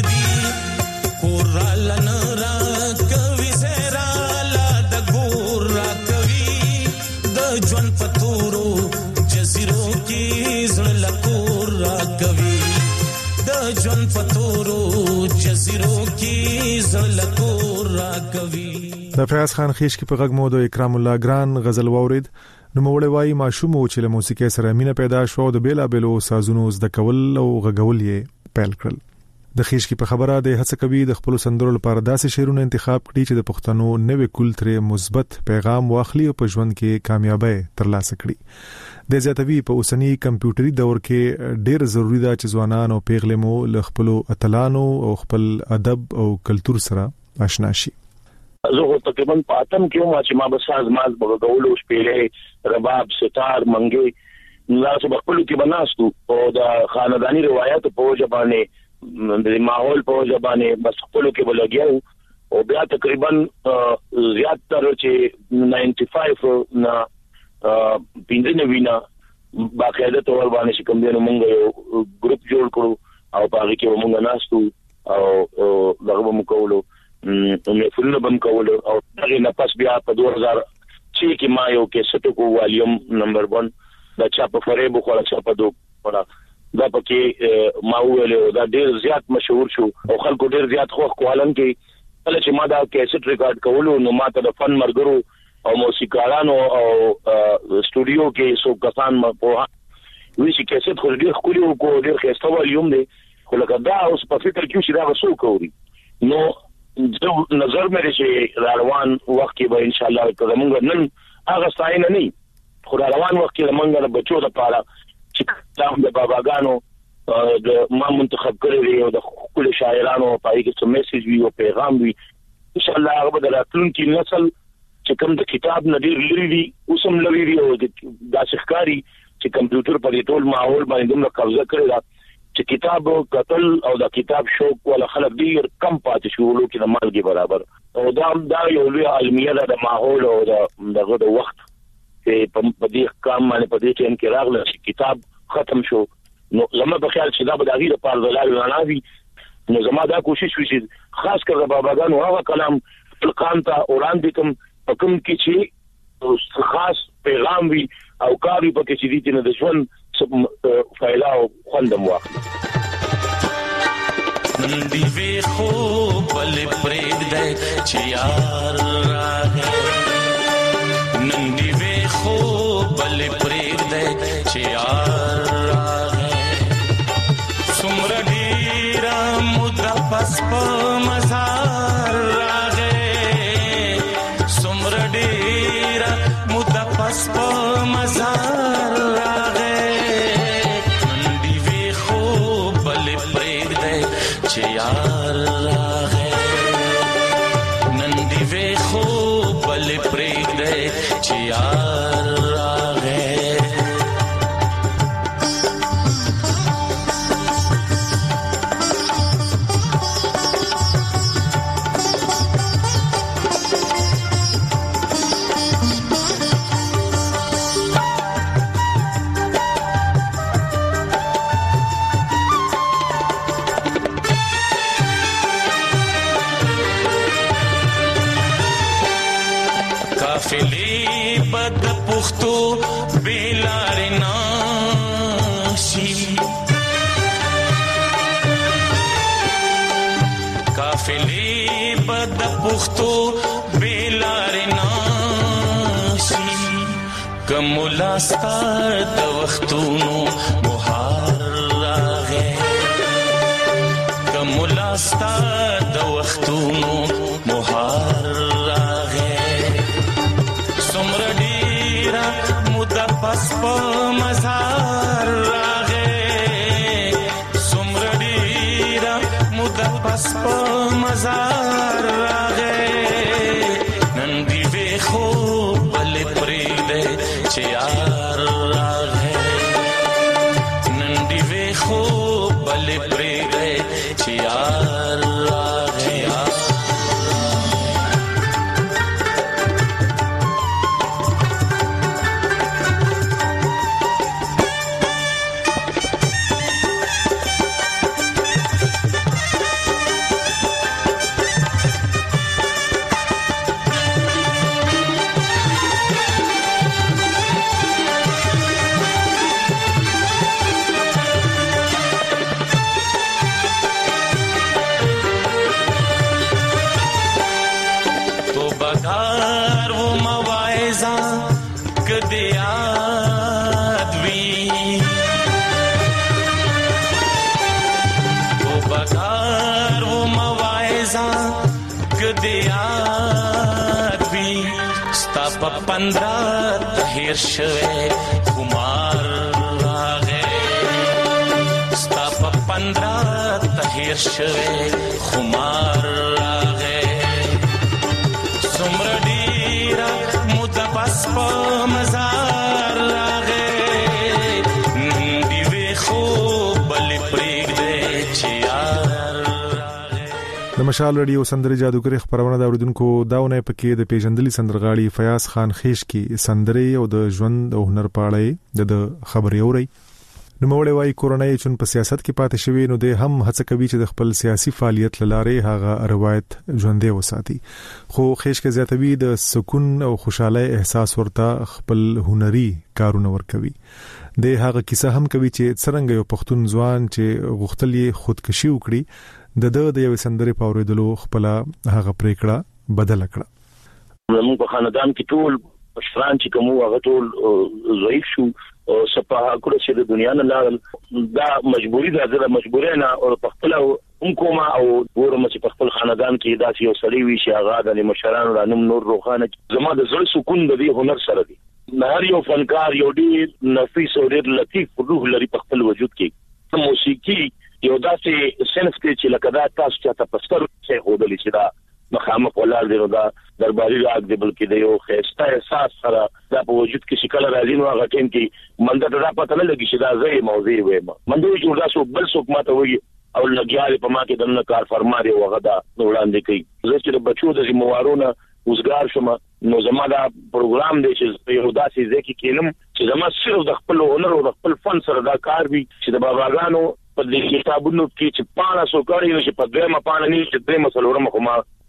S3: پرېږدي کور لن را کوي زهرا لا د ګور را کوي د ژوند پتورو جزیرو کې زړه لکور را کوي د ژوند پتورو جزیرو کې زړه لکور را کوي
S2: د فیاض خان خیش کی په غږ مو د اکرام الله ګران غزل واورید نو موړی وای ماشوم چې له موسیقي سره مینه پیدا شو د بیلا بیلو سازونو زده کول او غږول یې پیل کړل د خیش کی په خبره د هڅه کوي د خپل سندرو لپاره داسې شعرونه انتخاب کړي چې د پښتنو نوې کلتوري مثبت پیغام واخلي او په ژوند کې کامیابی ترلاسه کړي د زیاتوي په اوسنی کمپیوټري دور کې ډېر ضروری ده چې ځوانان او پیغلې مو له خپل اتلانو او خپل ادب او کلچر سره آشنا شي
S4: زه تقریبا پاتم کې ما چې ما بساز ماز بغولو شپېلې رباب ستار منګي لاس بخپل کې بناستو او د خاندانی روایت په وجه باندې د ماحول په وجه باندې بس خپل کې بلګیاو او بیا تقریبا زیات تر چې 95 نه پینځه وینا باقاعده تور باندې کوم دی نو موږ یو ګروپ جوړ کړو او په هغه کې موږ ناستو او دغه مو کولو نو فلنه بم کول او دغه نه پس بیا په 2006 کې ما یو کې سټو کو والیوم نمبر 1 دا چا په فریب خو چا په دوه دا پکې ما ویل دا ډیر زیات مشهور شو او خلکو ډیر زیات خو کوالن کې کله چې ما دا کیسټ ریکارډ کولو نو ما ته د فن مرګرو او موسیقارانو او سټوډیو کې سو کسان ما په وی چې کیسټ خو ډیر خولي او کو ډیر خسته والیوم دی خو لکه دا اوس په فکر کې چې دا وسو کوي نو نظر مې چې روان وخت کې به ان شاء الله کومګ نن هغه ستاینه نه خو روان وخت کې لمنګ د بچو لپاره چې تاسو د باباګانو د ما منتخب کړی او د خپل شاعرانو په کې څه میسج وی او پیغام وی ان شاء الله هغه د راتلونکي نسل چې کوم د کتاب نډیر لري دي اوسم لري دي او د ښکاری چې کمپیوټر په دې ټول ماحول باندې دومره قبضه کړی دا چې کتاب قتل او د کتاب شوق ولا خلک ډیر کم پاتې شو لکه د مالګي برابر او دا یو لوی علمیه ده د ماحول او دغه د وخت چې په دې کام باندې په دې ټیم کې راغله چې کتاب ختم شو نو زما په خیال چې دا به د غیر په ځلال نه وي نو زما دا کوشش وشي خاص کر د باباګانو هغه کلام فلقان ته وړاندې کوم کوم کې چې خاص پیغام وي او کاری پکې چې دي نه د ژوند فایده او خوندم واخلي
S3: دی وی خو بل پرېږ دی چې یار راغی نن دی وی خو بل پرېږ دی چې یار راغی څومره ډېره موده پس په مزار راغی پختو بیلار ناشی قافلې بد پختو بیلار ناشی کمولا ستار د وختونو بهار راغې کمولا ستار د وختونو بهار راغې څومره ډیره موده پس په مزار راغې څومره ډیره موده پس په مزار راغې نن دی وې خو بل پرې دې چې یار راغې نن دی وې خو بل پرې دې چې یار راغې پندرہ تهیر شوه کمار راغه ستا په پندرہ تهیر شوه خمار راغه څومره ډیره موده پس په مزار راغه دی وې خو بل پرېږدې چې یار
S2: د مشال رادیو سندرې جادوګر خبرونه دا اوریدونکو داونه پکې د پیژندلي سندرغاړي فیاض خان خیش کی سندرې او د ژوند او هنر پاړې د خبرې اوري نو موړې وايي کورونای چون په سیاست کې پاتې شوی نو د هم هڅه کوي چې د خپل سیاسي فعالیت لاره هغه روایت ژوندې وساتي خو خیش کې زیاتوي د سکون او خوشاله احساس ورته خپل هنري کارونه ورکوي د هغه کیسه هم کوي چې څنګه یو پښتون ځوان چې غوښتلې خودکشي وکړي د یو سندرې پاوریدلو خپل هغه پریکړه بدل کړه
S4: موږ په خاندان کې ټول مشران چې کوم هغه ټول ضعیف شو او صفه کړو چې د دنیا نه لاړل دا مجبوری ده مجبوري نه او په خپل کومه او ورمه چې په خپل خاندان کې داسې یو سړی وي چې هغه د مشرانو رانم نور روخانه زما د زړه سکون د دې هنر سره دی هر یو فنکار یو ډیر نفیس او ډیر لطیف روح لري په خپل وجود کې موسیقي یو داسې صنف کې چې لکه دا تاسو ته پستر څه هودلی چې دا مخامخ ولر دی نو دا درباري راګ دی بلکې د یو خسته احساس سره دا په وجود کې شکل راځي نو هغه ټیم کې منده دا پته نه لګي چې دا زې موضوع وي منده چې دا سو بل څوک ماته وي او لګیاري په ما کې دنه کار فرماري وغه دا وړاندې کوي زه چې بچو د موارونه وزګار شوم نو زما دا پروګرام دی چې یو داسې ځکه کېنم چې زما صرف د خپل هنر او د خپل فن سره دا کار وي چې د باباګانو په دې کتابونو کې چې پاڼه سو کړی چې په دغه پاڼه نه چې دغه مسلورم کومه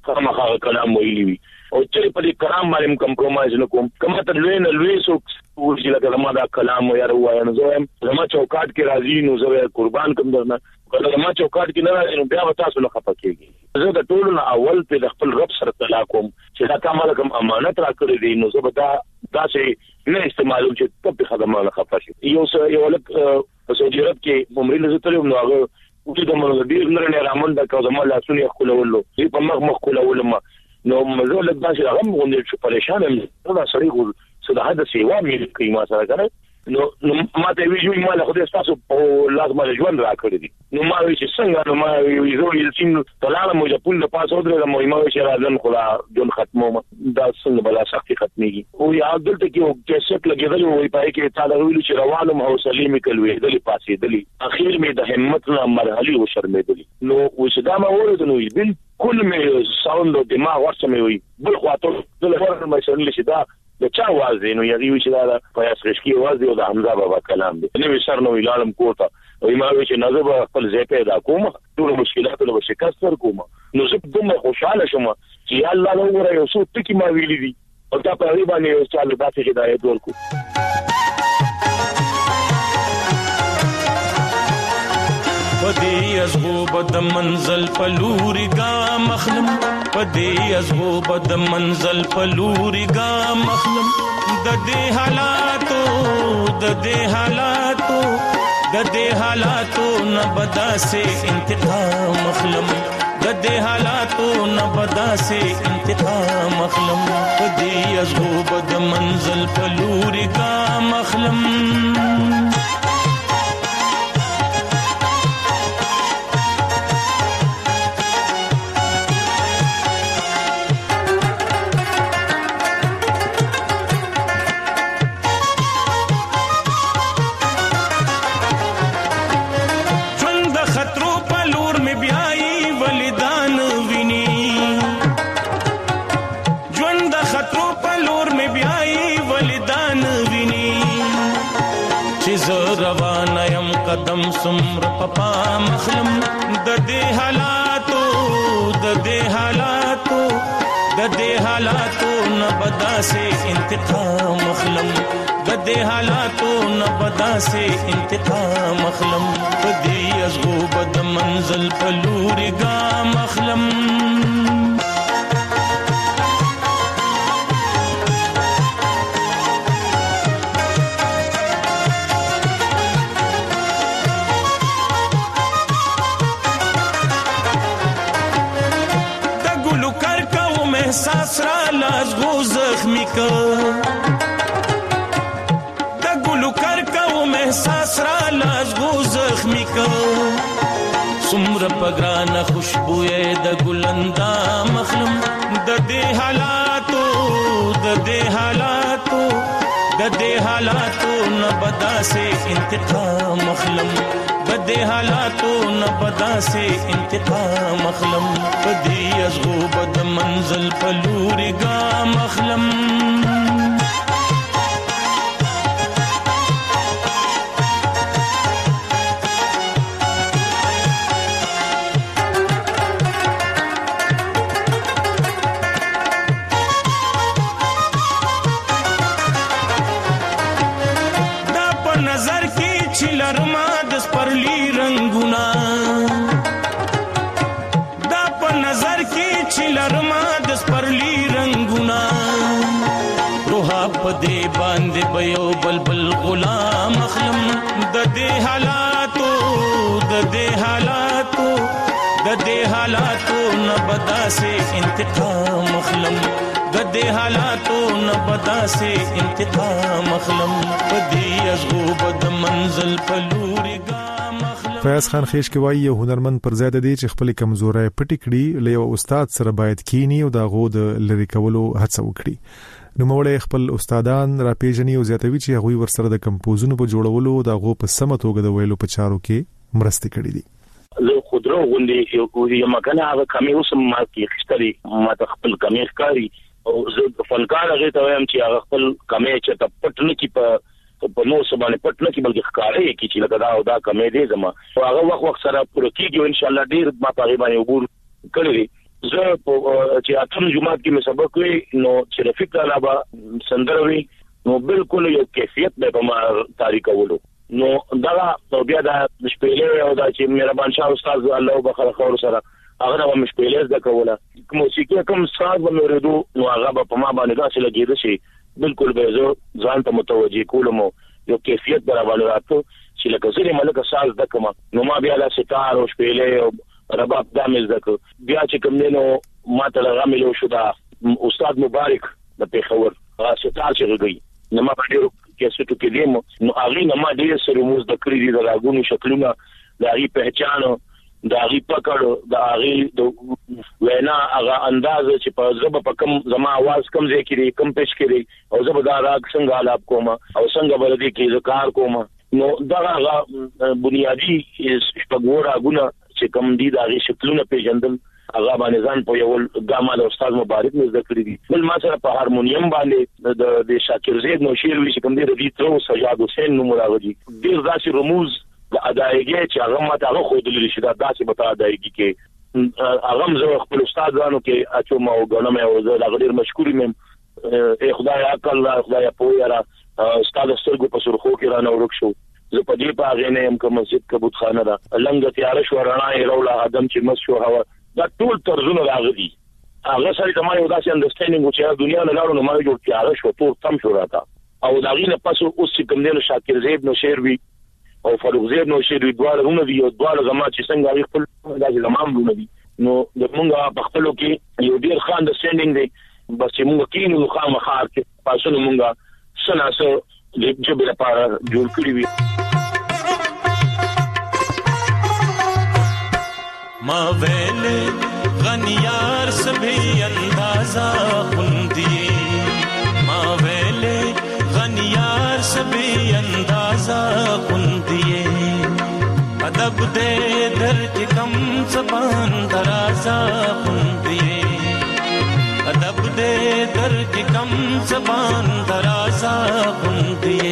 S4: کلام ویلی وي او چې په دې کلام باندې کمپرمایز نه کوم کومه ته لوی سو چې لکه زما دا کلام یا روايه نه زویم زما چوکاټ کې راځي نو زه قربان کوم درنه کله زما چوکاټ کې نه راځي نو بیا تاسو نه خپه کېږي زه د ټولو اول په خپل رب سره طلا کوم چې دا کومه کوم امانت راکړې دي نو زه به دا چې نه استعمالوم چې په خدمات خپه شي یو لک په سعودي عرب کې عمرې لزه تلم نو هغه چې د منځدیر نه رامن د کومه لاسونه خلولو په مخ خلولم نو مزه لږ داسې هغه غونډه چې پریشان یم دا سړی ګور څه د هدا سیوا مې کوي ما سره کنه نو ما ته ویجوي ما له خدای تاسو په لازم ژوند راکړی دي نو ما وی چې څنګه نو ما وی زه یې سین طلاله مو جپول د پاسو درې د مهمه چې راځم خلا جون ختمو دا څنګه بلا سختي ختميږي او یا دلته کې یو کیسټ لګیدل وي پای کې تعالی ویل چې روانم حوصله مې کلوي دلی پاسې دلی اخیر مې د همت نه مرحله و شرمېدلی نو وسدا ما ورته نو بالکل مې ساوند د دماغ ورسره مې وي بل خواته د لپاره مې شرل شي دا د چا आवाज دی نو یغي وی چې دا پیاس خشکی आवाज دی او د حمزه بابا کلام دی نو وسر نو ویلالم کوته او ما وی چې نظر خپل ځای پیدا کوم ټول مشکلات له شکست سره کوم نو زه دومره خوشاله شوم چې الله نو غره یو څو ټکی ما ویلي دي او دا په غیبه نه یو چالو داسې هدایت ورکو.
S3: پدې ازغو بد منزل پلوري گا مخلم پدې ازغو بد منزل پلوري گا مخلم د دې حالاتو نه بدا سے انتقام مخلم د دې حالاتو نه بدا سے انتقام مخلم پدې ازغو بد منزل پلوري گا مخلم. قدم سمر پپا مخلم د دې حالاتو نه بدا سے انتقام مخلم د دې حالاتو نه بدا سے انتقام مخلم پدې ازغو بد منزل پلوري گا مخلم. احساس را لازغو زخمی کا دا گلو کر کوم احساس را لازغو زخمی کا سمر پگران خوشبوئے دا گلندا مخلم دا دے حالاتو نبدا سے انتقام مخلم بدے حالاتو نبدا سے انتقام مخلم بدی ازغو بد منزل پلوری گا مخلم. دے باندې بيو بلبل غلام مخلم د دې حالاتو نبدا سے انتقام مخلم د دې حالاتو نبدا سے انتقام مخلم بدی ازغو بد منزل پلوری گا مخلم.
S2: فیاض خان خیش کې وایي هنرمند پر زیاده دی چې خپل کمزوري پټی کړي له استاد سره باید کینی او دا غو د لری کولو هڅه وکړي. نو موږ خپل استادان را پیژني او زیاتوي چې هغه ورسره د کمپوزونو په جوړولو او د غو په سمه توګه د ویلو په چارو کې مرسته کړې دي.
S4: زه خودرو غونډې یو مکنه هغه کمی اوسم ما کې خستري ما خپل کمی ښکاری او زه فنکار هغه ته وایم چې هغه خپل کمی چې پټنه کې په نو سبانه پټنه کې بلکې ښکارې کې چې لګا دا کمی دې زما هغه وخت سره پوره کیږي ان شاء الله ډیر ما په غیبانه عبور کړی. زه چې اتم جمعات کې مې سبق وی نو چې رفیق علاوه سندروي نو بالکل یو کیفیت به ما طریقه ولو نو دا بیا دا شپېلې او دا چې مهربان شاه استاد الله بخیر خور سره هغه نو مشپېلې د کوله موسیقي کوم ساز ورېدو نو هغه په ما باندې دا چې لګیږي شي بالکل به زه ځان ته متوجي کوم یو کیفیت برابر راته چې لکه زری ملک ساز د کما نو ما بیا لا ستار او شپېلې او رباب دامل زکو بیا چې کوم نو ما ته لغملو شو دا استاد مبارک د پیښور ستار چې غوي نو ما باندې کیسټو کې دیم نو هغه نه ما ډیر سره موږ د کړی دي د راګونو شکلونه د هغه پہچان د هغه پکړ د هغه د وینا هغه انداز چې په زبه په کم زما आवाज کم ځای کې کم پېښ کړي او زبه دا راګ څنګه حالات کوم او څنګه بلدي کې ذکر کوم نو دا هغه بنیادی شپږور غونه چې کم دي د هغه شکلونه پیژندل هغه باندې ځان په یو ګامال استاد مبارک مې ذکر کړی دي بل ما سره په هارمونیم باندې د شاکر زید نو شعر وی چې کوم دی د ترو سجاد حسین نو مراوجي ډیر داسې رموز د ادایګي چې هغه ماته هغه خو د لري داسې بتا ادایګي کې هغه زه خپل استادانو کې اچو ما او غنمه او زه ډیر مشکور یم خدای عقل را خدای پوهه را استاد سترګو په سرخو کې را نورک شو زه په دې پاغې نه يم کوم مسجد کبوت خانه دا لنګ تیار شو رڼا یې رولا ادم چې مس شو هوا دا ټول طرزونه راغلي هغه سره د ما یو داسې انډرستانډینګ چې دنیا نه لاړو نو ما جوړ تیار شو ټول تم شو راته او دا غینه پسو اوس کوم نه شاکر زیب نو شیر وی او فاروق زیب نو شیر وی دواړه ونه دي او دواړه زما چې څنګه خپل داسې زمام ونه دي نو د مونږه په خپلو کې یو ډیر ښه انډرستانډینګ دی بس چې مونږ کینو خامخا کې پاسونو مونږه سناسو د جبل لپاره جوړ کړی وي
S3: ما ویلے غنیار سبھی اندازہ خندیے ما ویلے غنیار سبھی اندازہ خندیے ادب دے در کے کم زبان درازہ خندیے ادب دے در کے کم زبان درازہ خندیے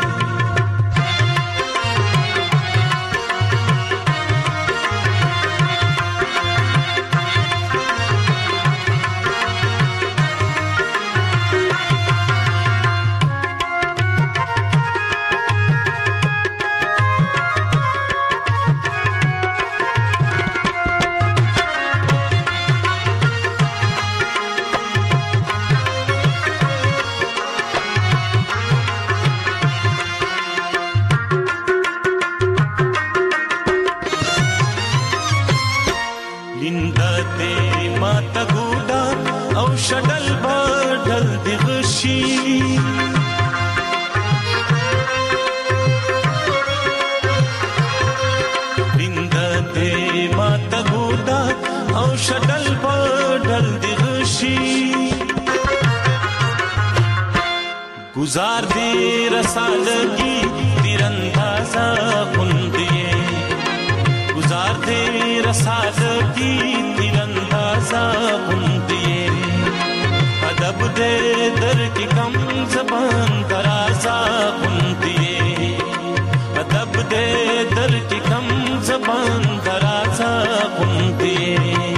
S3: گزار دی رسالگی تیراندازہ خندیے گزار دی رسالگی تیراندازہ خندیے ادب دے در کی کم زبان درازہ خندیے ادب دے در کی کم زبان درازہ خندیے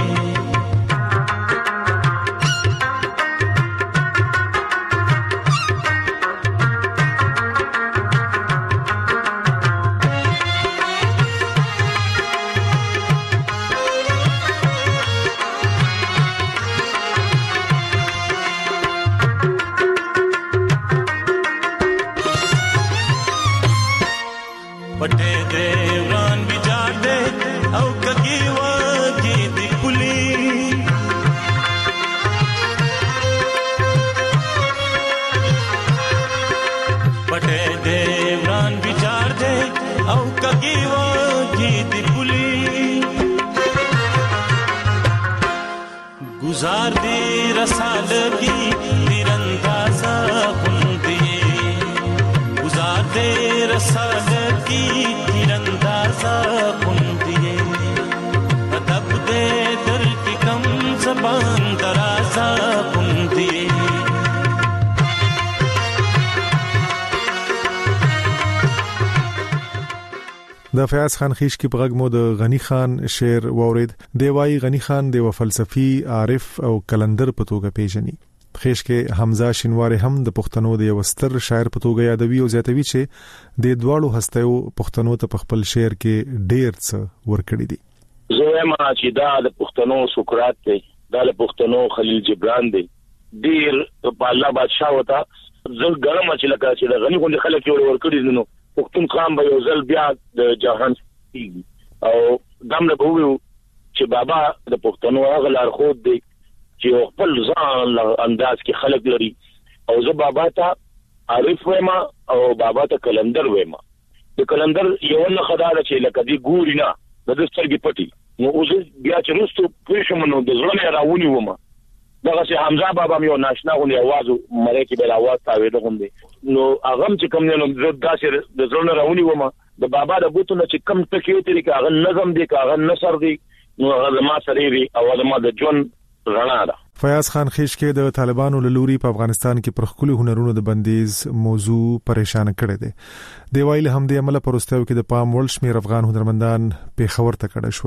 S3: گزار دی رسالگی تیراندازہ خندیے گزار دی رسالگی تیراندازہ خندیے ادب دے در کی کم زبان درازہ خندیے
S2: د فیاض خان خیش کی پرغ مو د غنی خان شعر وورید دیوای غنی خان دیو فلسفي عارف او کلندر په توګه پیژني خیش کې حمزه شینواری هم د پښتنو د یو ستر شاعر په توګه یادوي او زیاتوي چې د دواړو هستیو پښتنو ته خپل شعر کې ډېر څه ورکړي دي
S4: زه ما چې دا د پښتنو سقراط دی دا د پښتنو خلیل جبران دی ډېر په الله بادشاہ وتا زه ګرم چې لکه چې د غنی غوندي خلک یو ورکړي نو پښتون قام به یو ځل بیا د جهان او دمله به وو چې بابا د پښتنو هغه لار خود دی چې خپل ځان انداز کې خلک لري او زه بابا ته عارف وېما او بابا ته کلندر وېما د کلندر یو نه خدای چې لکه دی ګوري نه د سترګې پټي نو اوس بیا چې رستو پېښه منو د ځونه راونی ومه دغه چې حمزه بابا مې ناشنا غونډي आवाज مړې کې بل आवाज تاوي د غونډي نو هغه چې کوم نه نو داسې د ځونه راونی ومه د بابا د بوتونه چې کم تکیو ترې کې هغه نظم دی هغه نثر دی نو هغه ما سره دی او ما د جون رڼا ده
S2: فیاض خان خیش کې د طالبانو لوري په افغانستان کې پر خپل هنرونو د بندیز موضوع پریشان کړي دي دی ویل هم د عمل پروستیو کې د پام ول شمیر افغان هنرمندان په خبر ته کړه شول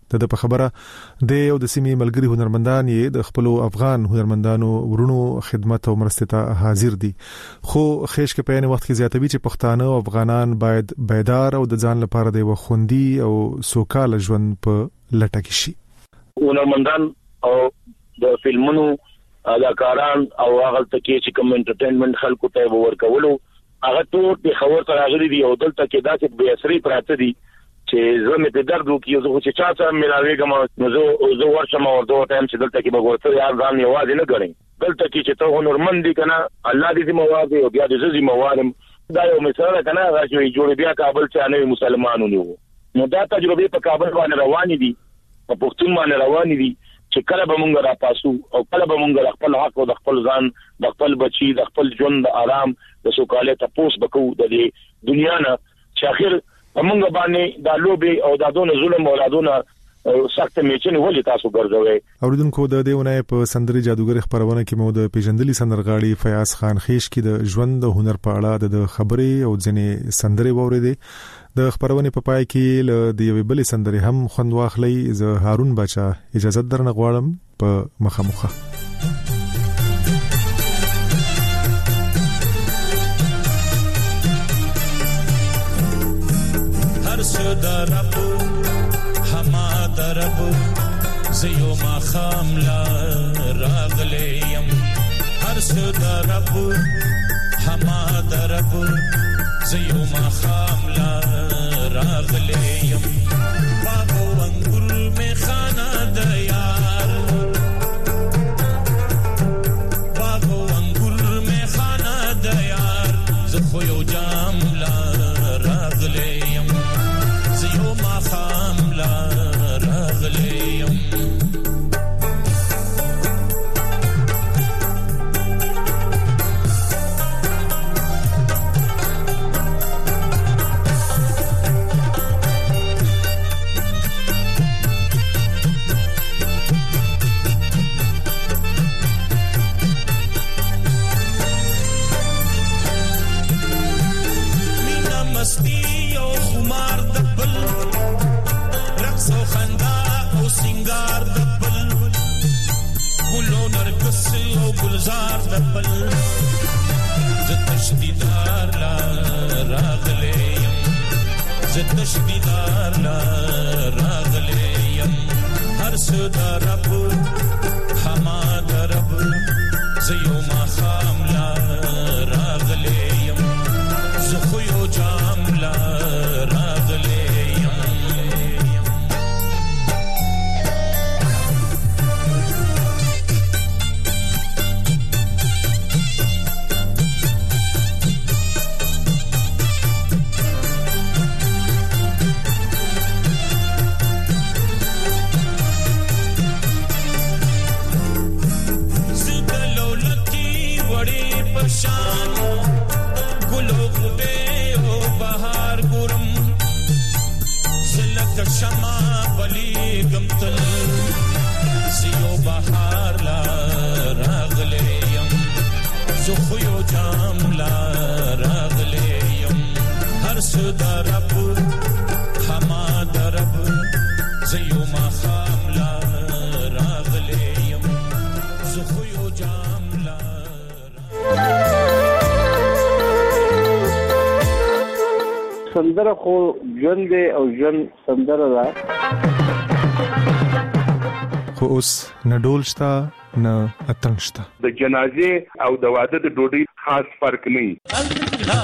S2: د خبره د یو د سیمې ملګری هنرمندان یې د خپل افغان هنرمندانو ورونو خدمت او مرستې ته حاضر دي خو خېش کې په یوه وخت کې زیاتوي چې پښتانه او افغانان باید بیدار او د ځان لپاره د وخوندي او سوکاله ژوند په لټه کې شي.
S4: هنرمندان او د فلمونو اداکاران او هغه تکي چې کوم انټرټینمنت خلکو ته ورکولو هغه ټول په خبر سره غلي دي او دلته کې داسې به اثرې پراته دي چې زه مې په درد وکړم زه چې چا سره ملاويږم نو زه ورشم او دوه ټایم چې دلته کې بګورته یار ځان یوازې نه غړي دلته کې چې ته هنرمند دي کنه الله دې مواد او بیا دې زې موادم دا یو مثال کنه راځي جوړ بیا کابل چې نه مسلمانونو نو دا تجربه په کابل باندې روان دي په پښتون باندې روان دي چې کله به مونږ را پاسو او کله به مونږ خپل حق او خپل ځان د خپل بچي د خپل ژوند آرام د سوکاله تاسو بکو د دنیا نه چې اخر موږ باندې د لوبي او د دون ظلم او د دون سخت میچنه ولې تاسو ګرځوي.
S2: اوریدونکو د دیونه په سندري جادوګر خبرونه کې مو د پیژندلي سندرغاړي فیاض خان خیش کې د ژوند او هنر په اړه د خبرې او ځنې سندري ووریدې د خبرونه په پای کې ل د یوې بلې سندري هم خوند واخلي. زه هارون بچا اجازه درنه غواړم په مخامخه.
S3: درب حما درب زيو ما خاملا راغليم هرس درب حما درب زيو ما خاملا راغليم باغو انګور میں خانہ د یار باغو انګور میں خانہ د یار زخو یو جاملا راغليم زيو ما خاملا راغليم گلزار دبل زتشدیدار لا راغلیم زتشدیدار لا راغلیم هر صدا رب حما درب زیو ما خام لا راغلیم زخیو جام لا راغلیم زخیو جام لا راغلیم هر صدا رب حما درب زیو ما خام لا راغلیم زخیو جام لا
S16: سندره خو ژوند او ژوند سندره ده
S2: خو اوس نه ډول شته نه اتنګ شته.
S6: د جنازې او د واده د ډوډۍ خاص فرق نه.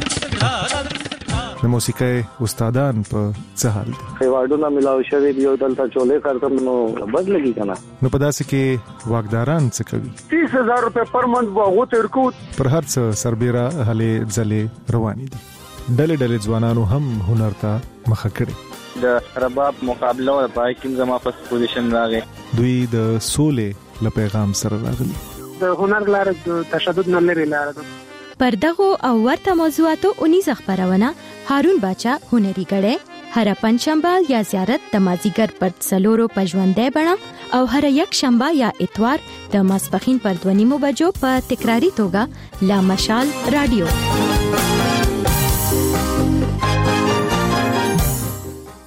S2: د موسیقۍ استادان په څه حال دي؟
S16: خیواړونه ملاوي شوی دی او دلته چولې کارتم نو بد لګي کنه.
S2: نو په داسې کې واګداران څه کوي؟
S16: 30000 روپے پر منث بوغو ترکو
S2: پر هر څه سربېره هلې ځلې روانې دي. ډلې ډلې ځوانانو هم هنر ته مخه کړي.
S7: د رباب مقابله او پای کې زما په پوزیشن راغی.
S2: دوی د سولې له پیغام سره راغلي.
S8: د هنر لار د تشدد نه لري لار ده.
S5: پر دغه او ورته موضوعاتو 19 خبرونه هارون بچا هنري غړې هر پنځشنبه یا زیارت د مازیګر پر څلورو پژوندې بڼه او هر یک شنبه یا اتوار د ماسپخین پر 2:30 بجو په تکراری توګه لا مشال رادیو.